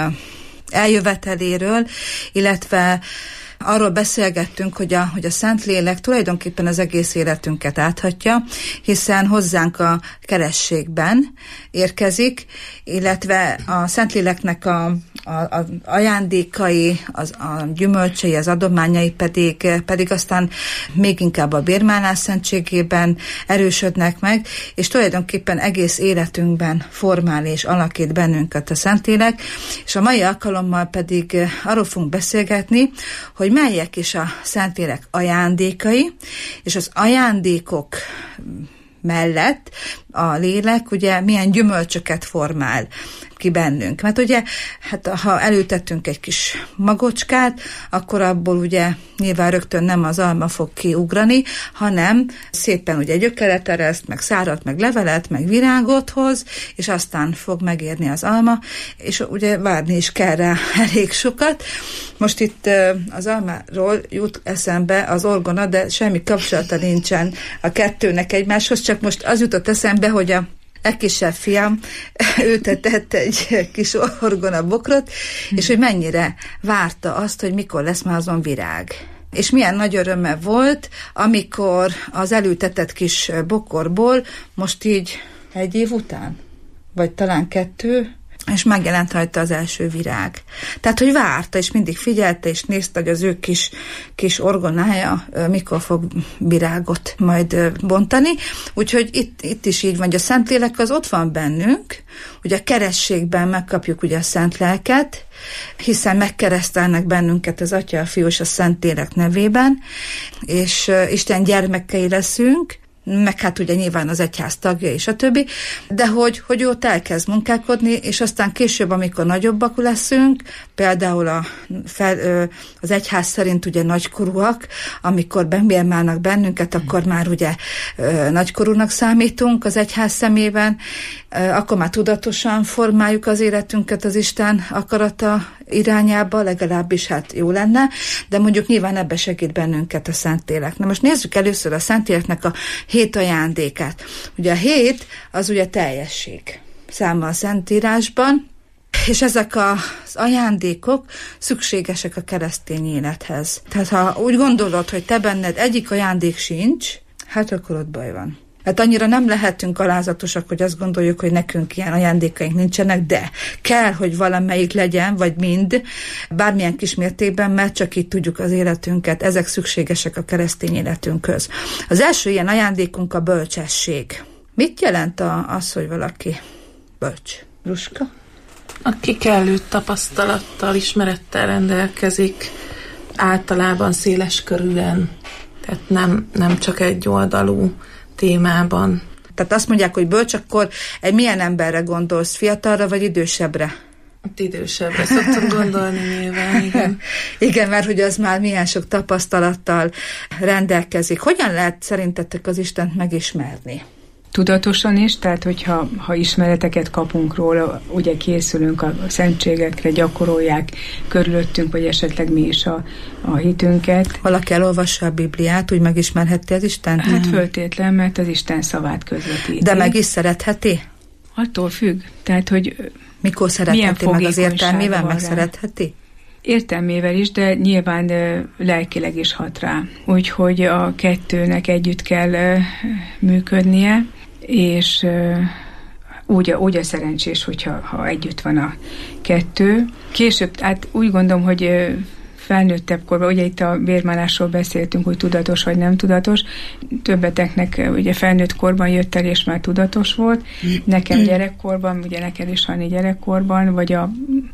Speaker 23: eljöveteléről, illetve arról beszélgettünk, hogy a, hogy a Szentlélek tulajdonképpen az egész életünket áthatja, hiszen hozzánk a kerességben érkezik, illetve a Szentléleknek a, a, a ajándékai, az, a gyümölcsei, az adományai pedig, pedig aztán még inkább a bérmálás szentségében erősödnek meg, és tulajdonképpen egész életünkben formál és alakít bennünket a Szentlélek, és a mai alkalommal pedig arról fogunk beszélgetni, hogy hogy melyek is a Szentlélek ajándékai, és az ajándékok mellett a lélek ugye milyen gyümölcsöket formál ki bennünk. Mert ugye, hát ha elültettünk egy kis magocskát, akkor abból ugye nyilván rögtön nem az alma fog kiugrani, hanem szépen ugye gyökeret ereszt, meg szárat, meg levelet, meg virágot hoz, és aztán fog megérni az alma, és ugye várni is kell rá elég sokat. Most itt az almáról jut eszembe az orgona, de semmi kapcsolata nincsen a kettőnek egymáshoz, csak most az jutott eszembe, hogy a legkisebb fiam ültetett egy kis orgona bokrot, és hogy mennyire várta azt, hogy mikor lesz már azon virág. És milyen nagy öröme volt, amikor az elültetett kis bokorból most így egy év után, vagy talán kettő, és megjelent rajta az első virág. Tehát, hogy várta, és mindig figyelte, és nézte, hogy az ő kis, kis orgonája mikor fog virágot majd bontani. Úgyhogy itt, itt is így van, hogy a Szentlélek az ott van bennünk, ugye a kerességben megkapjuk ugye a Szent Lelket, hiszen megkeresztelnek bennünket az Atya, a Fiú és a Szentlélek nevében, és Isten gyermekei leszünk, meg hát ugye nyilván az egyház tagja és a többi, de hogy, hogy ott elkezd munkálkodni, és aztán később, amikor nagyobbak leszünk, például a, fel, az egyház szerint ugye nagykorúak, amikor bembérmálnak bennünket, akkor már ugye nagykorúnak számítunk az egyház szemében, akkor már tudatosan formáljuk az életünket az Isten akarata irányába, legalábbis hát jó lenne, de mondjuk nyilván ebbe segít bennünket a Szentlélek. Na most nézzük először a Szentléleknek a hét ajándékát. Ugye a hét az ugye teljesség száma a Szentírásban, és ezek az ajándékok szükségesek a keresztény élethez. Tehát ha úgy gondolod, hogy te benned egyik ajándék sincs, hát akkor ott baj van. Hát annyira nem lehetünk alázatosak, hogy azt gondoljuk, hogy nekünk ilyen ajándékaink nincsenek, de kell, hogy valamelyik legyen, vagy mind, bármilyen kis mértékben, mert csak így tudjuk az életünket. Ezek szükségesek a keresztény életünkhöz. Az első ilyen ajándékunk a bölcsesség. Mit jelent a, az, hogy valaki bölcs? Ruska?
Speaker 2: Aki kellő tapasztalattal, ismerettel rendelkezik, általában széles körűen, tehát nem, nem csak egy oldalú témában.
Speaker 23: Tehát azt mondják, hogy bölcs, akkor egy milyen emberre gondolsz, fiatalra vagy idősebbre?
Speaker 2: Idősebbre szoktam gondolni nyilván, igen.
Speaker 23: Igen, mert hogy az már milyen sok tapasztalattal rendelkezik. Hogyan lehet szerintetek az Istent megismerni?
Speaker 4: Tudatosan is, tehát hogyha ha ismereteket kapunk róla, ugye készülünk a szentségekre, gyakorolják körülöttünk, vagy esetleg mi is a, a hitünket.
Speaker 23: Valaki elolvassa a Bibliát, úgy megismerheti az Istent?
Speaker 4: Hát föltétlen, mert az Isten szavát közvetíti.
Speaker 23: De meg is szeretheti?
Speaker 4: Attól függ. Tehát, hogy
Speaker 23: mikor szeretheti meg, az értelmével megszeretheti?
Speaker 4: Értelmével is, de nyilván lelkileg is hat rá. Úgyhogy a kettőnek együtt kell működnie, és úgy, úgy a szerencsés, hogyha ha együtt van a kettő. Később, hát úgy gondolom, hogy felnőttebb korban, ugye itt a bérmálásról beszéltünk, hogy tudatos vagy nem tudatos. Többeteknek ugye felnőtt korban jött el, és már tudatos volt. Nekem gyerekkorban, ugye neked is Hanni gyerekkorban, vagy a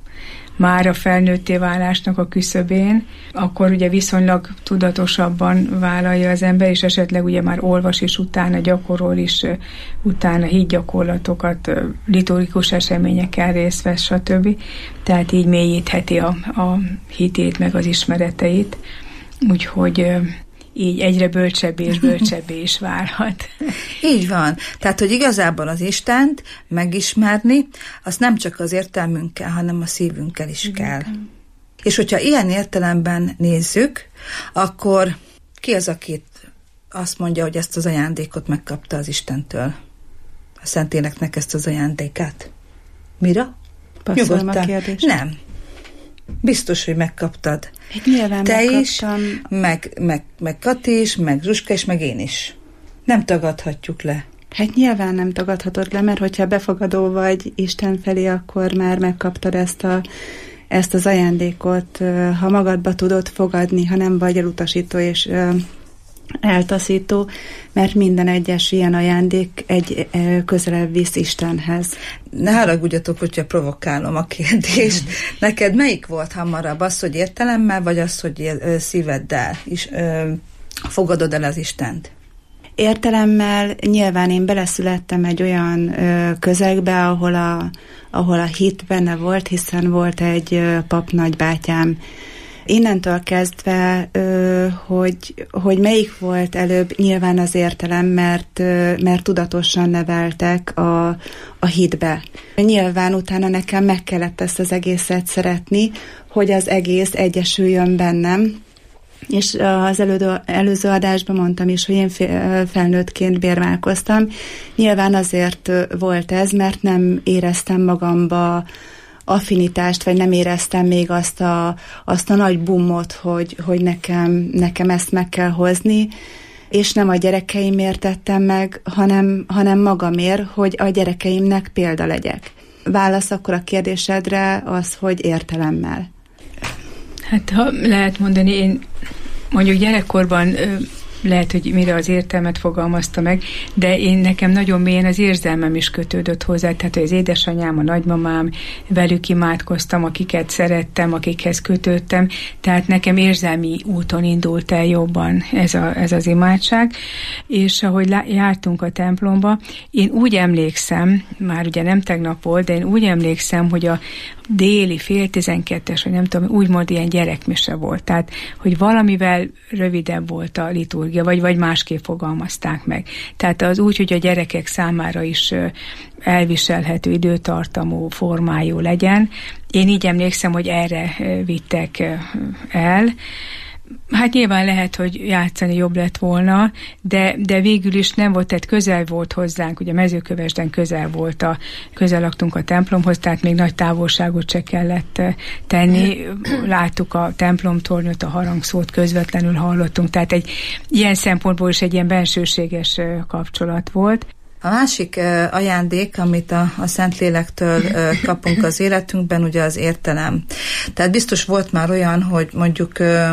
Speaker 4: már a felnőtté válásnak a küszöbén, akkor ugye viszonylag tudatosabban vállalja az ember, és esetleg ugye már olvas is utána, gyakorol is utána hídgyakorlatokat, liturgikus eseményekkel részt vesz, stb. Tehát így mélyítheti a, a hitét, meg az ismereteit. Úgyhogy így egyre bölcsebbé és bölcsebbé is válhat.
Speaker 23: Így van. Tehát, hogy igazából az Istent megismerni, azt nem csak az értelmünkkel, hanem a szívünkkel is kell. Mm. És hogyha ilyen értelemben nézzük, akkor ki az, aki azt mondja, hogy ezt az ajándékot megkapta az Istentől? A Szentléleknek ezt az ajándékát? Mira?
Speaker 5: Passzolom a kérdést.
Speaker 23: Nem. Biztos, hogy megkaptad.
Speaker 5: Nyilván
Speaker 23: te
Speaker 5: megkaptam.
Speaker 23: is, meg, meg, meg Kati is, meg Zsuska is, meg én is. Nem tagadhatjuk le.
Speaker 5: Hát nyilván nem tagadhatod le, mert hogyha befogadó vagy Isten felé, akkor már megkaptad ezt, a, ezt az ajándékot. Ha magadba tudod fogadni, ha nem vagy elutasító és eltaszító, mert minden egyes ilyen ajándék egy közelebb visz Istenhez.
Speaker 23: Ne haragudjatok, hogyha provokálom a kérdést. Neked melyik volt hamarabb? Az, hogy értelemmel, vagy az, hogy szíveddel is ö, fogadod el az Istent?
Speaker 5: Értelemmel nyilván én beleszülettem egy olyan ö, közegbe, ahol a, ahol a hit benne volt, hiszen volt egy ö, pap nagybátyám. Innentől kezdve, hogy, hogy melyik volt előbb, nyilván az értelem, mert, mert tudatosan neveltek a, a hitbe. Nyilván utána nekem meg kellett ezt az egészet szeretni, hogy az egész egyesüljön bennem. És az elődő, előző adásban mondtam is, hogy én felnőttként bérmálkoztam. Nyilván azért volt ez, mert nem éreztem magamba affinitást, vagy nem éreztem még azt a, azt a nagy bumot, hogy, hogy nekem, nekem ezt meg kell hozni, és nem a gyerekeimért tettem meg, hanem, hanem magamért, hogy a gyerekeimnek példa legyek. Válasz akkor a kérdésedre az, hogy értelemmel.
Speaker 4: Hát ha lehet mondani, én mondjuk gyerekkorban ö, lehet, hogy mire az értelmet fogalmazta meg, de én nekem nagyon mélyen az érzelmem is kötődött hozzá, tehát hogy az édesanyám, a nagymamám, velük imádkoztam, akiket szerettem, akikhez kötődtem, tehát nekem érzelmi úton indult el jobban ez, a, ez az imádság, és ahogy lá, jártunk a templomba, én úgy emlékszem, már ugye nem tegnap volt, de én úgy emlékszem, hogy a déli fél tizenkettes, vagy nem tudom, úgymond ilyen gyerekmise volt, tehát, hogy valamivel rövidebb volt a liturgia, vagy, vagy másképp fogalmazták meg. Tehát az úgy, hogy a gyerekek számára is elviselhető időtartamú, formájú legyen. Én így emlékszem, hogy erre vittek el. Hát nyilván lehet, hogy játszani jobb lett volna, de, de végül is nem volt, tehát közel volt hozzánk, ugye Mezőkövesden közel volt, a, közel laktunk a templomhoz, tehát még nagy távolságot se kellett tenni. Láttuk a templomtornyot, a harangszót közvetlenül hallottunk, tehát egy ilyen szempontból is egy ilyen bensőséges kapcsolat volt.
Speaker 23: A másik uh, ajándék, amit a, a Szentlélektől uh, kapunk az életünkben, ugye az értelem. Tehát biztos volt már olyan, hogy mondjuk uh,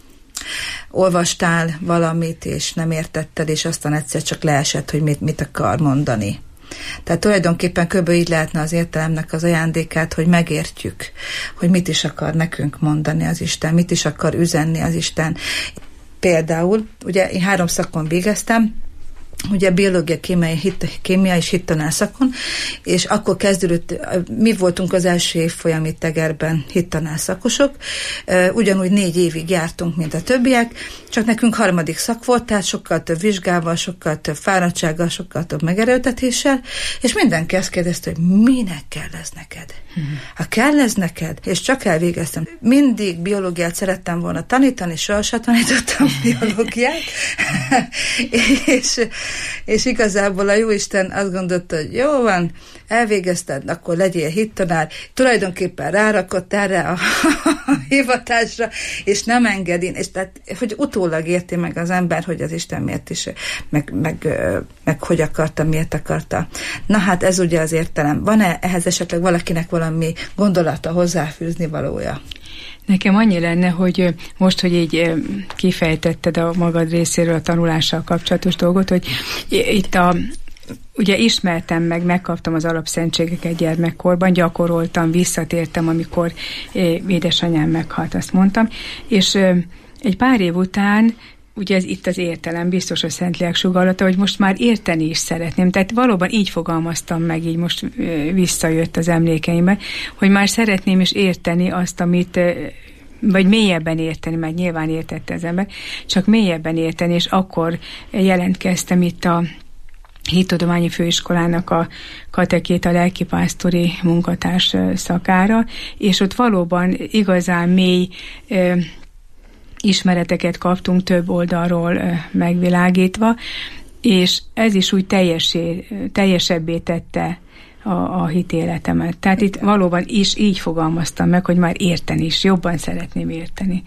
Speaker 23: olvastál valamit, és nem értetted, és aztán egyszer csak leesett, hogy mit, mit akar mondani. Tehát tulajdonképpen kb. Így lehetne az értelemnek az ajándékát, hogy megértjük, hogy mit is akar nekünk mondani az Isten, mit is akar üzenni az Isten. Például, ugye én három szakon végeztem, ugye biológia, kémia, hit, kémia és hittanár szakon, és akkor kezdődött, mi voltunk az első évfolyami Tegerben hittanár szakosok, ugyanúgy négy évig jártunk, mint a többiek, csak nekünk harmadik szak volt, tehát sokkal több vizsgával, sokkal több fáradtsággal, sokkal több megerőltetéssel, és mindenki ezt kérdezte, hogy minek kell ez neked? Ha kell ez neked, és csak elvégeztem. Mindig biológiát szerettem volna tanítani, sohasem tanítottam biológiát, és, és igazából a Jóisten azt gondolta, hogy jó van, elvégezted, akkor legyél hittanár. Tulajdonképpen rárakott erre a, a hivatásra, és nem engedi, és tehát, hogy utólag érti meg az ember, hogy az Isten miért is, meg, meg, meg hogy akarta, miért akarta. Na hát ez ugye az értelem. Van-e ehhez esetleg valakinek valami gondolata, hozzáfűzni valója?
Speaker 4: Nekem annyi lenne, hogy most, hogy így kifejtetted a magad részéről a tanulással kapcsolatos dolgot, hogy itt a ugye ismertem meg, megkaptam az alapszentségeket gyermekkorban, gyakoroltam, visszatértem, amikor édesanyám meghalt, azt mondtam, és egy pár év után ugye ez itt az értelem, biztos a Szentlélek sugallata, hogy most már érteni is szeretném. Tehát valóban így fogalmaztam meg, így most visszajött az emlékeimbe, hogy már szeretném is érteni azt, amit, vagy mélyebben érteni, mert nyilván értette az ember, csak mélyebben érteni, és akkor jelentkeztem itt a Hittudományi Főiskolának a katekéta lelkipásztori munkatárs szakára, és ott valóban igazán mély ismereteket kaptunk több oldalról megvilágítva, és ez is úgy teljesé, teljesebbé tette a, a hitéletemet. Tehát itt valóban is így fogalmaztam meg, hogy már érteni is, jobban szeretném érteni.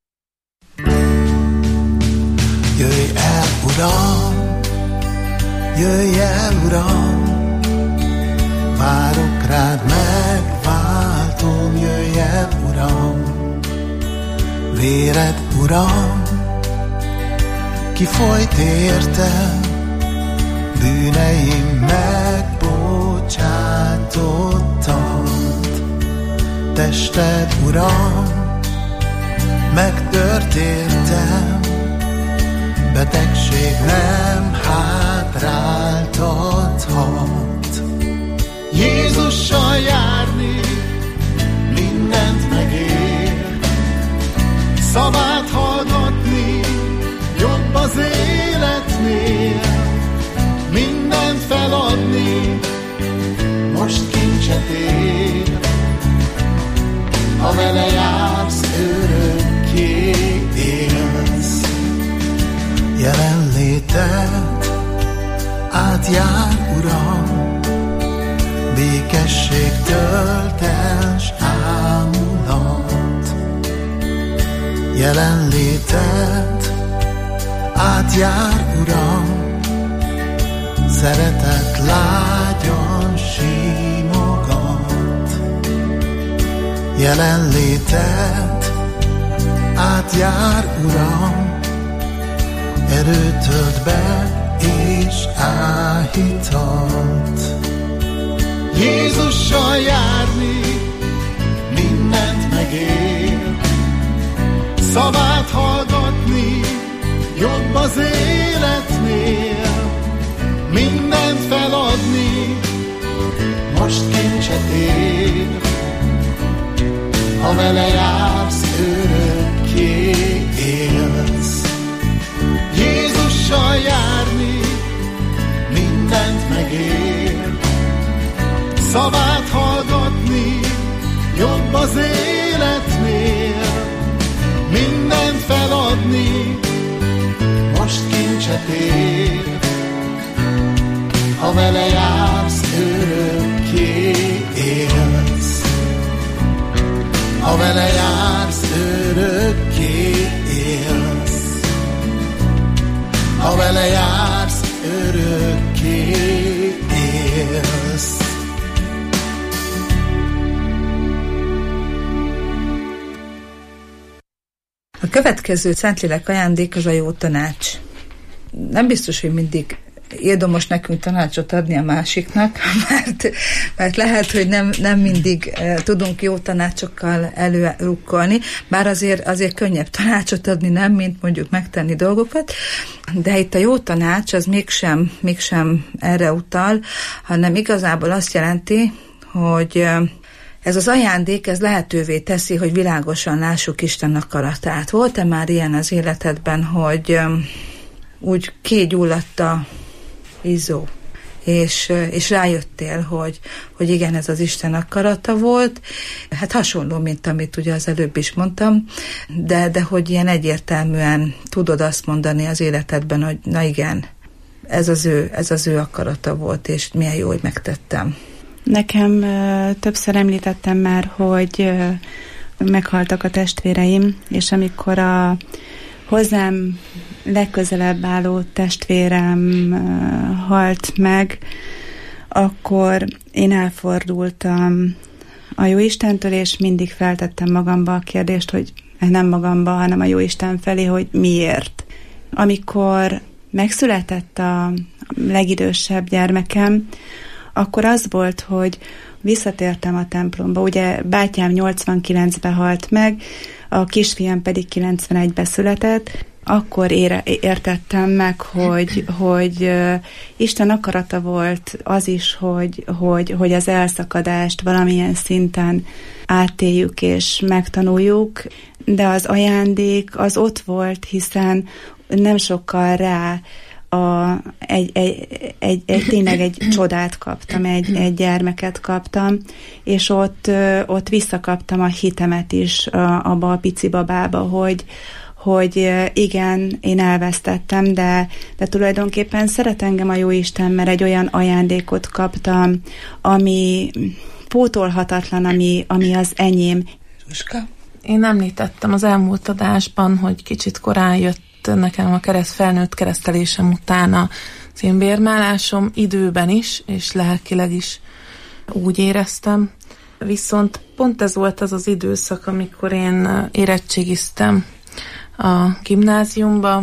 Speaker 7: Jöjj el, Uram, jöjj el, Uram, várok rád, megváltom, jöjj el, Uram. Véred, Uram, kifolyt értem, bűneim megbocsátottat. Tested, Uram, megtört értem, betegség nem hátráltathat. Jézussal járni mindent megér, szavát hallgatni jobb az életnél, mindent feladni most kincset ér. Ha vele jársz, örökké élsz. Jelenléted átjár, Uram, békesség tölt el, s ámulat. Jelenléted átjár, Uram, szeretet lágyan simogat. Jelenléted átjár, Uram, erőt tölt be és áhítat. Jézussal járni mindent megér, szavát hallgatni jobb az életnél, mindent feladni most kincset ér. Ha vele jársz, örökké élsz. Jézussal járni mindent megér, szavát hallgatni jobb az életnél, mindent feladni most kincset ér. Ha vele jársz, örökké élsz. Ha vele jársz, örökké élsz. Ha vele jársz, örökké élsz.
Speaker 23: A következő Szentlélek ajándék az a jó tanács. Nem biztos, hogy mindig érdemes nekünk tanácsot adni a másiknak, mert, mert lehet, hogy nem, nem mindig uh, tudunk jó tanácsokkal előrukkolni, bár azért, azért könnyebb tanácsot adni, nem, mint mondjuk megtenni dolgokat, de itt a jó tanács az mégsem, mégsem erre utal, hanem igazából azt jelenti, hogy uh, ez az ajándék, ez lehetővé teszi, hogy világosan lássuk Isten akaratát. Volt-e már ilyen az életedben, hogy um, úgy kigyulladt a izzó, és, és rájöttél, hogy, hogy igen, ez az Isten akarata volt, hát hasonló, mint amit ugye az előbb is mondtam, de, de hogy ilyen egyértelműen tudod azt mondani az életedben, hogy na igen, ez az ő, ez az ő akarata volt, és milyen jó, hogy megtettem.
Speaker 5: Nekem többször említettem már, hogy meghaltak a testvéreim, és amikor a hozzám legközelebb álló testvérem halt meg, akkor én elfordultam a Jóistentől, és mindig feltettem magamba a kérdést, hogy nem magamba, hanem a Jóisten felé, hogy miért. Amikor megszületett a legidősebb gyermekem, akkor az volt, hogy visszatértem a templomba. Ugye bátyám nyolcvankilencben halt meg, a kisfiam pedig kilencvenegyben született. Akkor ére, értettem meg, hogy, hogy uh, Isten akarata volt az is, hogy, hogy, hogy az elszakadást valamilyen szinten átéljük és megtanuljuk, de az ajándék az ott volt, ott nem sokkal rá A, egy, egy, egy, egy, tényleg egy csodát kaptam, egy, egy gyermeket kaptam, és ott, ott visszakaptam a hitemet is a, abba a pici babába, hogy, hogy igen, én elvesztettem, de, de tulajdonképpen szeret engem a Jóisten, mert egy olyan ajándékot kaptam, ami pótolhatatlan, ami, ami az enyém.
Speaker 2: Zsuska? Én említettem az elmúlt adásban, hogy kicsit korán jött nekem a kereszt, felnőtt keresztelésem után az én bérmálásom időben is, és lelkileg is úgy éreztem. Viszont pont ez volt az az időszak, amikor én érettségiztem a gimnáziumba.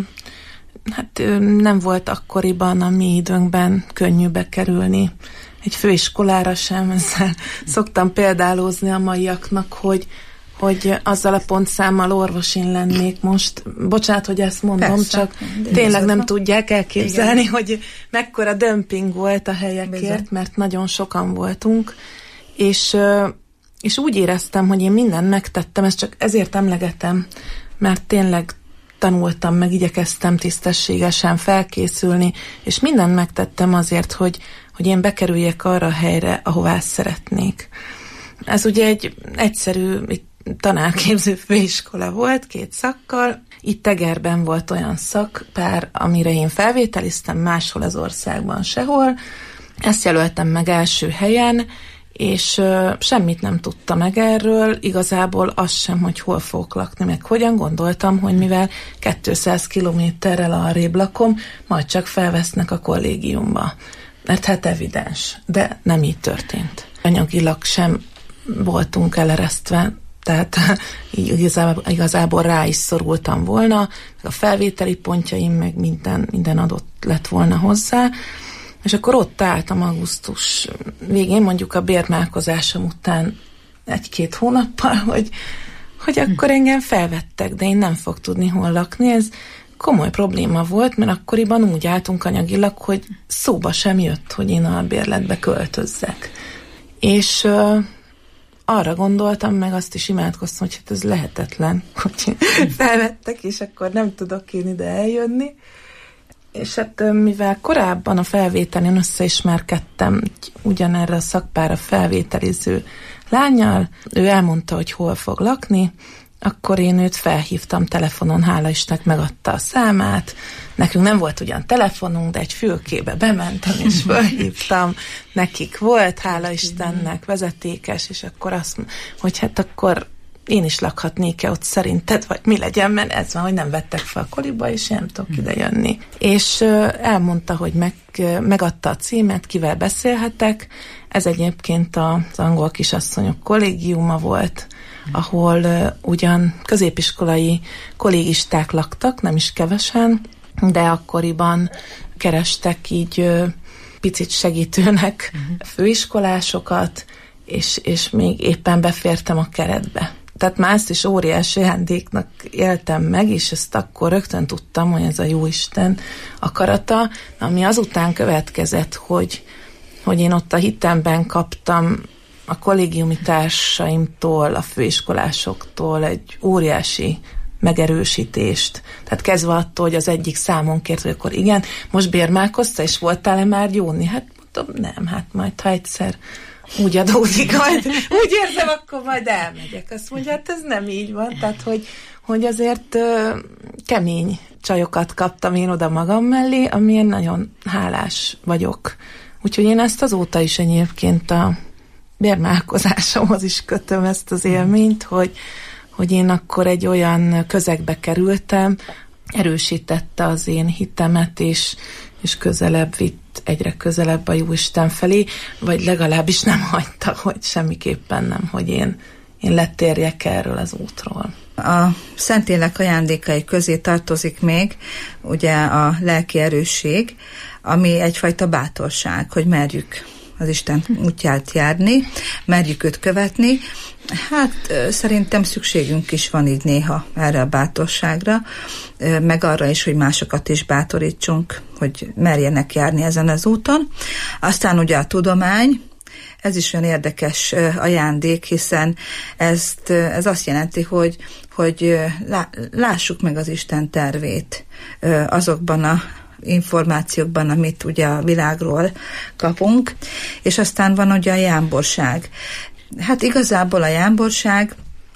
Speaker 2: Hát nem volt akkoriban a mi időnkben könnyű bekerülni egy főiskolára sem. Ezzel szoktam példálózni a maiaknak, hogy hogy azzal a pontszámmal orvosin lennék most. Bocsánat, hogy ezt mondom, Persze, csak tényleg nem tudják elképzelni, igen. hogy mekkora dömping volt a helyekért, Bizony. mert nagyon sokan voltunk, és, és úgy éreztem, hogy én mindent megtettem, ezt csak ezért emlegetem, mert tényleg tanultam, meg igyekeztem tisztességesen felkészülni, és mindent megtettem azért, hogy, hogy én bekerüljek arra a helyre, ahová szeretnék. Ez ugye egy egyszerű tanárképző főiskola volt, két szakkal. Itt Tegerben volt olyan szakpár, amire én felvételiztem, máshol az országban sehol. Ezt jelöltem meg első helyen, és uh, semmit nem tudta meg erről, igazából az sem, hogy hol fogok lakni, meg hogyan. Gondoltam, hogy mivel kétszáz kilométerrel arrébb lakom, majd csak felvesznek a kollégiumba. Mert hát evidens, de nem így történt. Anyagilag sem voltunk eleresztve tehát igazából, igazából rá is szorultam volna, a felvételi pontjaim, meg minden, minden adott lett volna hozzá, és akkor ott álltam augusztus végén, mondjuk a bérmálkozásom után egy-két hónappal, hogy, hogy akkor engem felvettek, de én nem fog tudni hol lakni. Ez komoly probléma volt, mert akkoriban úgy álltunk anyagilag, hogy szóba sem jött, hogy én albérletbe költözzek. És uh, arra gondoltam, meg azt is imádkoztam, hogy hát ez lehetetlen, hogy felvettek, és akkor nem tudok én ide eljönni. És hát mivel korábban a felvételén összeismerkedtem ugyanerre a szakpára felvételiző lánnyal, ő elmondta, hogy hol fog lakni, akkor én őt felhívtam telefonon, hála Istennek megadta a számát. Nekünk nem volt ugyan telefonunk, de egy fülkébe bementem, és felhívtam. Nekik volt, hála Istennek, vezetékes, és akkor azt, hogy hát akkor én is lakhatnék-e ott szerinted, vagy mi legyen, mert ez van, hogy nem vettek fel a koliba, és nem tudok ide jönni. És uh, elmondta, hogy meg, uh, megadta a címet, kivel beszélhetek. Ez egyébként az angol kisasszonyok kollégiuma volt, ahol uh, ugyan középiskolai kollégisták laktak, nem is kevesen, de akkoriban kerestek így uh, picit segítőnek főiskolásokat, és, és még éppen befértem a keretbe. Tehát már ezt is óriási ajándéknak éltem meg, és ezt akkor rögtön tudtam, hogy ez a Jóisten akarata, ami azután következett, hogy, hogy én ott a hitemben kaptam a kollégiumi társaimtól, a főiskolásoktól egy óriási megerősítést. Tehát kezdve attól, hogy az egyik számon kért, hogy akkor igen, most bérmálkozta, és voltál-e már jóni? Hát mondom, nem, hát majd ha egyszer úgy adódik, majd úgy érzem, akkor majd elmegyek. Azt mondja, hát ez nem így van, tehát hogy, hogy azért ö, kemény csajokat kaptam én oda magam mellé, amilyen nagyon hálás vagyok. Úgyhogy én ezt azóta is egyébként a bérmálkozásomhoz is kötöm ezt az élményt, hogy, hogy én akkor egy olyan közegbe kerültem, erősítette az én hitemet, és, és közelebb vitt, egyre közelebb a Jóisten felé, vagy legalábbis nem hagyta, hogy semmiképpen nem, hogy én, én letérjek erről az útról.
Speaker 23: A Szentlélek ajándékai közé tartozik még ugye a lelki erősség, ami egyfajta bátorság, hogy merjük az Isten útját járni, merjük őt követni. Hát szerintem szükségünk is van így néha erre a bátorságra, meg arra is, hogy másokat is bátorítsunk, hogy merjenek járni ezen az úton. Aztán ugye a tudomány, ez is olyan érdekes ajándék, hiszen ezt, ez azt jelenti, hogy, hogy lássuk meg az Isten tervét azokban a információkban, amit ugye a világról kapunk, és aztán van ugye a jámborság. Hát igazából a jámborság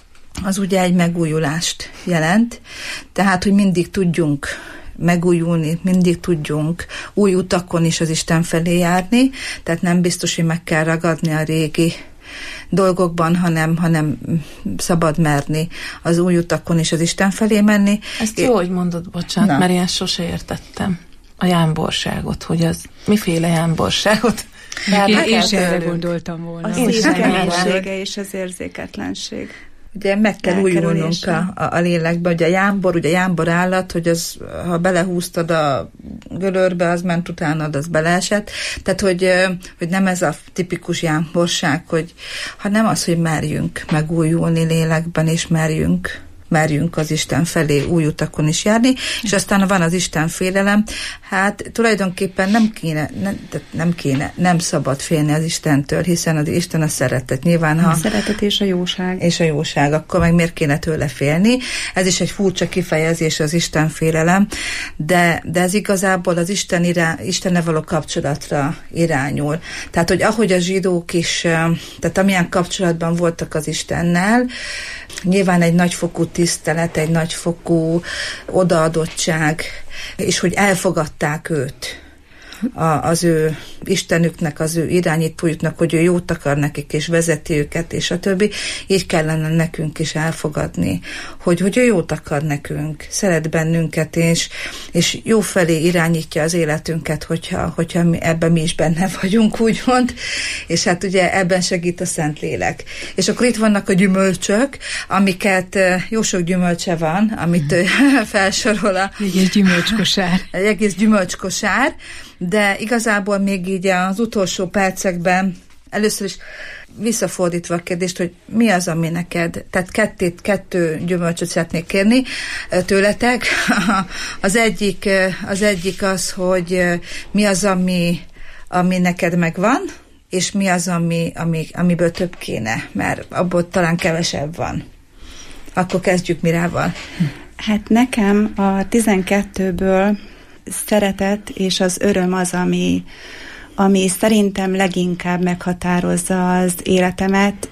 Speaker 23: az ugye egy megújulást jelent, tehát, hogy mindig tudjunk megújulni, mindig tudjunk új utakon is az Isten felé járni, tehát nem biztos, hogy meg kell ragadni a régi dolgokban, hanem, hanem szabad merni az új utakon is az Isten felé menni.
Speaker 2: Ezt jó, hogy mondod, bocsánat, Na. mert én sose értettem a jámborságot, hogy az miféle jámborságot.
Speaker 4: Én, én sem erre gondoltam volna.
Speaker 22: A szívkeménysége és az érzéketlenség.
Speaker 23: Ugye meg kell újulnunk a, a, a lélekbe, ugye a jámbor, ugye a jámbor állat, hogy az, ha belehúztad a gödörbe, az ment utánad, az beleesett. Tehát, hogy, hogy nem ez a tipikus jámborság, hogy, hanem az, hogy merjünk megújulni lélekben, és merjünk merjünk az Isten felé új utakon is járni, és aztán van az Isten félelem, hát tulajdonképpen nem kéne, nem, nem kéne, nem szabad félni az Istentől, hiszen az Isten a szeretet. Nyilván, ha...
Speaker 22: A szeretet és a jóság.
Speaker 23: És a jóság, akkor meg miért kéne tőle félni? Ez is egy furcsa kifejezés, az Isten félelem, de, de ez igazából az Isten irá, Istenne való kapcsolatra irányul. Tehát, hogy ahogy a zsidók is, tehát amilyen kapcsolatban voltak az Istennel, nyilván egy nagyfokú tisztelet, egy nagyfokú odaadottság, és hogy elfogadták őt, a, az ő Istenüknek, az ő irányítójuknak, hogy ő jót akar nekik, és vezeti őket, és a többi. Így kellene nekünk is elfogadni, hogy, hogy ő jót akar nekünk, szeret bennünket, és, és jó felé irányítja az életünket, hogyha, hogyha mi, ebben mi is benne vagyunk, úgymond, és hát ugye ebben segít a Szentlélek. És akkor itt vannak a gyümölcsök, amiket jó sok gyümölcse van, amit ő felsorol a...
Speaker 4: Egész gyümölcskosár.
Speaker 23: Egy egész gyümölcskosár, de igazából még így az utolsó percekben először is visszafordítva a kérdést, hogy mi az, ami neked, tehát kettét, kettő gyümölcsöt szeretnék kérni tőletek. Az egyik az, egyik az hogy mi az, ami, ami neked megvan, és mi az, ami, ami, amiből több kéne, mert abból talán kevesebb van. Akkor kezdjük Mirával.
Speaker 5: Hát nekem a tizenkettőből szeretet és az öröm az, ami, ami szerintem leginkább meghatározza az életemet,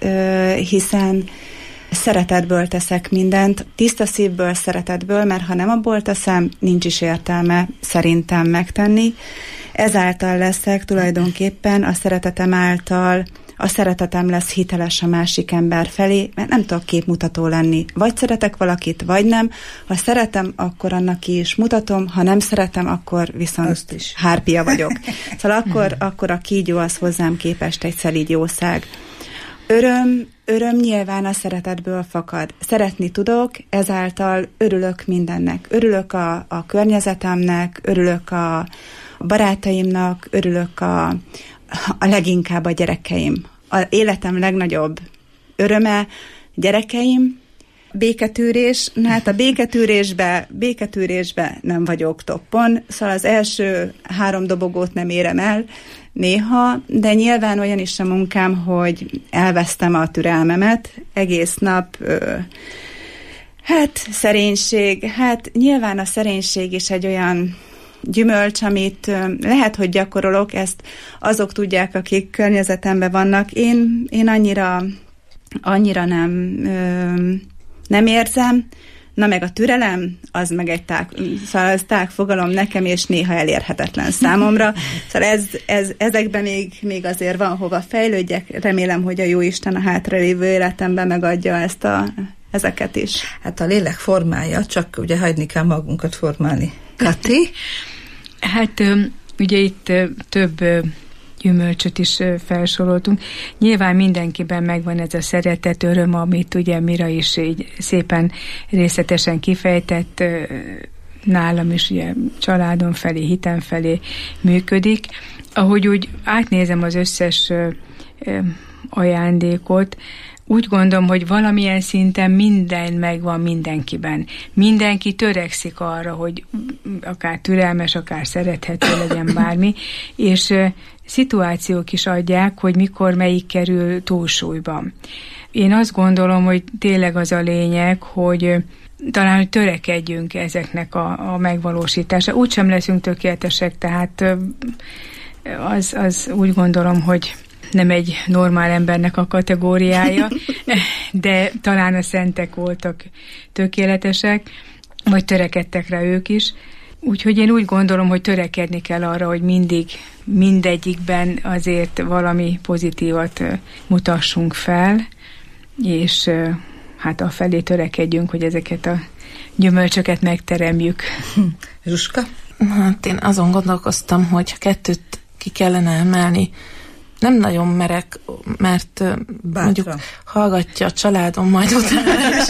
Speaker 5: hiszen szeretetből teszek mindent, tiszta szívből, szeretetből, mert ha nem abból teszem, nincs is értelme szerintem megtenni. Ezáltal leszek tulajdonképpen a szeretetem által, a szeretetem lesz hiteles a másik ember felé, mert nem tudok képmutató lenni. Vagy szeretek valakit, vagy nem. Ha szeretem, akkor annak ki is mutatom, ha nem szeretem, akkor viszont hárpia vagyok. Szóval akkor, akkor a kígyó az hozzám képest egy szelíd jószág. Öröm, öröm nyilván a szeretetből fakad. Szeretni tudok, ezáltal örülök mindennek. Örülök a, a környezetemnek, örülök a barátaimnak, örülök a, a leginkább a gyerekeim. A életem legnagyobb öröme gyerekeim, béketűrés. Na hát a béketűrésbe, béketűrésbe nem vagyok toppon, szóval az első három dobogót nem érem el néha, de nyilván olyan is a munkám, hogy elvesztem a türelmemet, egész nap ö, hát szerénység, hát nyilván a szerénység is egy olyan gyümölcs, amit lehet, hogy gyakorolok, ezt azok tudják, akik környezetemben vannak. Én, én annyira, annyira nem, ö, nem érzem. Na meg a türelem, az meg egy tág, szóval az tágfogalom nekem, és néha elérhetetlen számomra. Szóval ez, ez, ezekben még, még azért van hova fejlődjek. Remélem, hogy a Jóisten a hátralévő életemben megadja ezt a, ezeket is.
Speaker 23: Hát a lélek formája, csak ugye hagyni kell magunkat formálni. Kati?
Speaker 4: Hát ugye itt több gyümölcsöt is felsoroltunk. Nyilván mindenkiben megvan ez a szeretet, öröm, amit ugye Mira is így szépen részletesen kifejtett, nálam is ugye családom felé, hitem felé működik. Ahogy úgy átnézem az összes ajándékot, úgy gondolom, hogy valamilyen szinten minden megvan mindenkiben. Mindenki törekszik arra, hogy akár türelmes, akár szerethető legyen bármi, és szituációk is adják, hogy mikor melyik kerül túlsúlyban. Én azt gondolom, hogy tényleg az a lényeg, hogy talán hogy törekedjünk ezeknek a, a megvalósítása. Úgy sem leszünk tökéletesek, tehát az, az úgy gondolom, hogy nem egy normál embernek a kategóriája, de talán a szentek voltak tökéletesek, vagy törekedtek rá ők is. Úgyhogy én úgy gondolom, hogy törekedni kell arra, hogy mindig mindegyikben azért valami pozitívat mutassunk fel, és hát afelé törekedjünk, hogy ezeket a gyümölcsöket megteremjük.
Speaker 23: Zsuska?
Speaker 2: Hát én azon gondolkoztam, hogy kettőt ki kellene emelni. Nem nagyon merek, mert Bátra. mondjuk hallgatja a családom majd utána.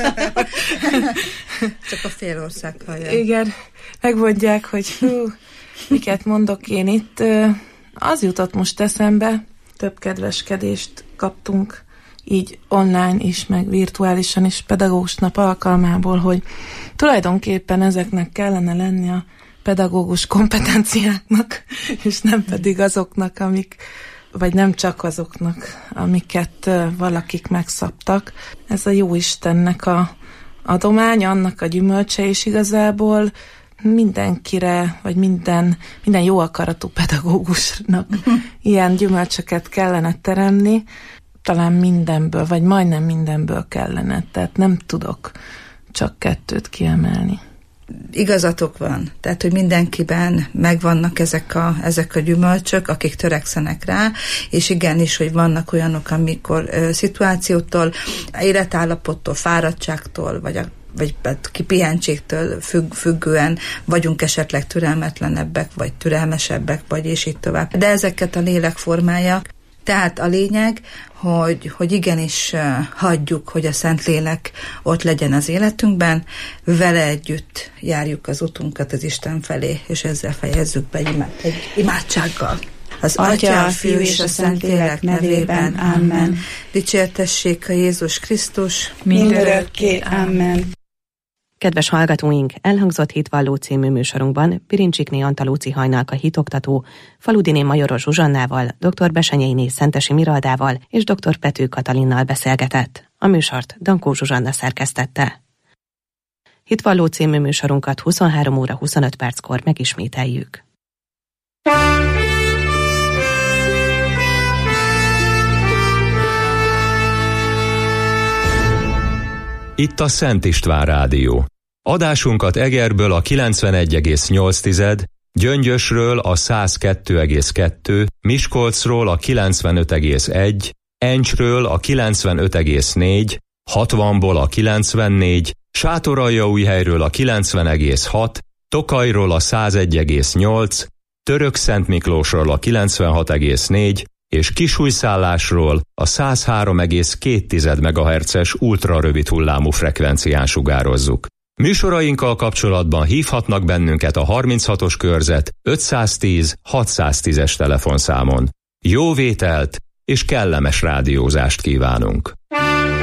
Speaker 23: Csak a fél ország hallja.
Speaker 2: Igen, megmondják, hogy hú, miket mondok én itt. Az jutott most eszembe, több kedveskedést kaptunk így online is, meg virtuálisan is pedagógus nap alkalmából, hogy tulajdonképpen ezeknek kellene lenni a pedagógus kompetenciáknak, és nem pedig azoknak, amik vagy nem csak azoknak, amiket valakik megszabtak. Ez a Jóistennek a adomány, annak a gyümölcse, és igazából mindenkire, vagy minden, minden jó akaratú pedagógusnak ilyen gyümölcsöket kellene teremni, talán mindenből, vagy majdnem mindenből kellene, tehát nem tudok csak kettőt kiemelni.
Speaker 23: igazatok van, tehát, hogy mindenkiben megvannak ezek a, ezek a gyümölcsök, akik törekszenek rá, és igenis, hogy vannak olyanok, amikor ö, szituációtól, életállapottól, fáradtságtól, vagy a vagy kipihentségtől függ, függően vagyunk esetleg türelmetlenebbek, vagy türelmesebbek, vagy és így tovább. De ezeket a lélek formálja. Tehát a lényeg, hogy, hogy igenis hagyjuk, hogy a Szentlélek ott legyen az életünkben, vele együtt járjuk az utunkat az Isten felé, és ezzel fejezzük be egy, imád, egy imádsággal. Az Atya, a Fiú és a Szentlélek nevében. Amen. Dicsértessék a Jézus Krisztus
Speaker 22: mindörökké. Amen.
Speaker 21: Kedves hallgatóink, elhangzott Hitvalló című műsorunkban Pirincsikné Antalóci Hajnalka hitoktató, Faludiné Majoros Zsuzsannával, dr. Besenyeiné Szentesi Miraldával és dr. Pető Katalinnal beszélgetett. A műsort Dankó Zsuzsanna szerkesztette. Hitvalló című műsorunkat huszonhárom óra huszonöt perckor megismételjük.
Speaker 1: Itt a Szent István Rádió. Adásunkat Egerből a kilencvenegy egész nyolc, Gyöngyösről a száz kettő egész kettő, Miskolcról a kilencvenöt egész egy, Encsről a kilencvenöt egész négy, hatvanból a kilencvennégy, Sátoraljaújhelyről a kilencven egész hat, Tokajról a száz egy egész nyolc, Törökszentmiklósról a kilencvenhat egész négy, és Kisújszállásról a száz három egész két megahertzes ultrarövid hullámú frekvencián sugározzuk. Műsorainkkal kapcsolatban hívhatnak bennünket a harminchatos körzet ötszáztíz hatszáztízes telefonszámon. Jó vételt és kellemes rádiózást kívánunk!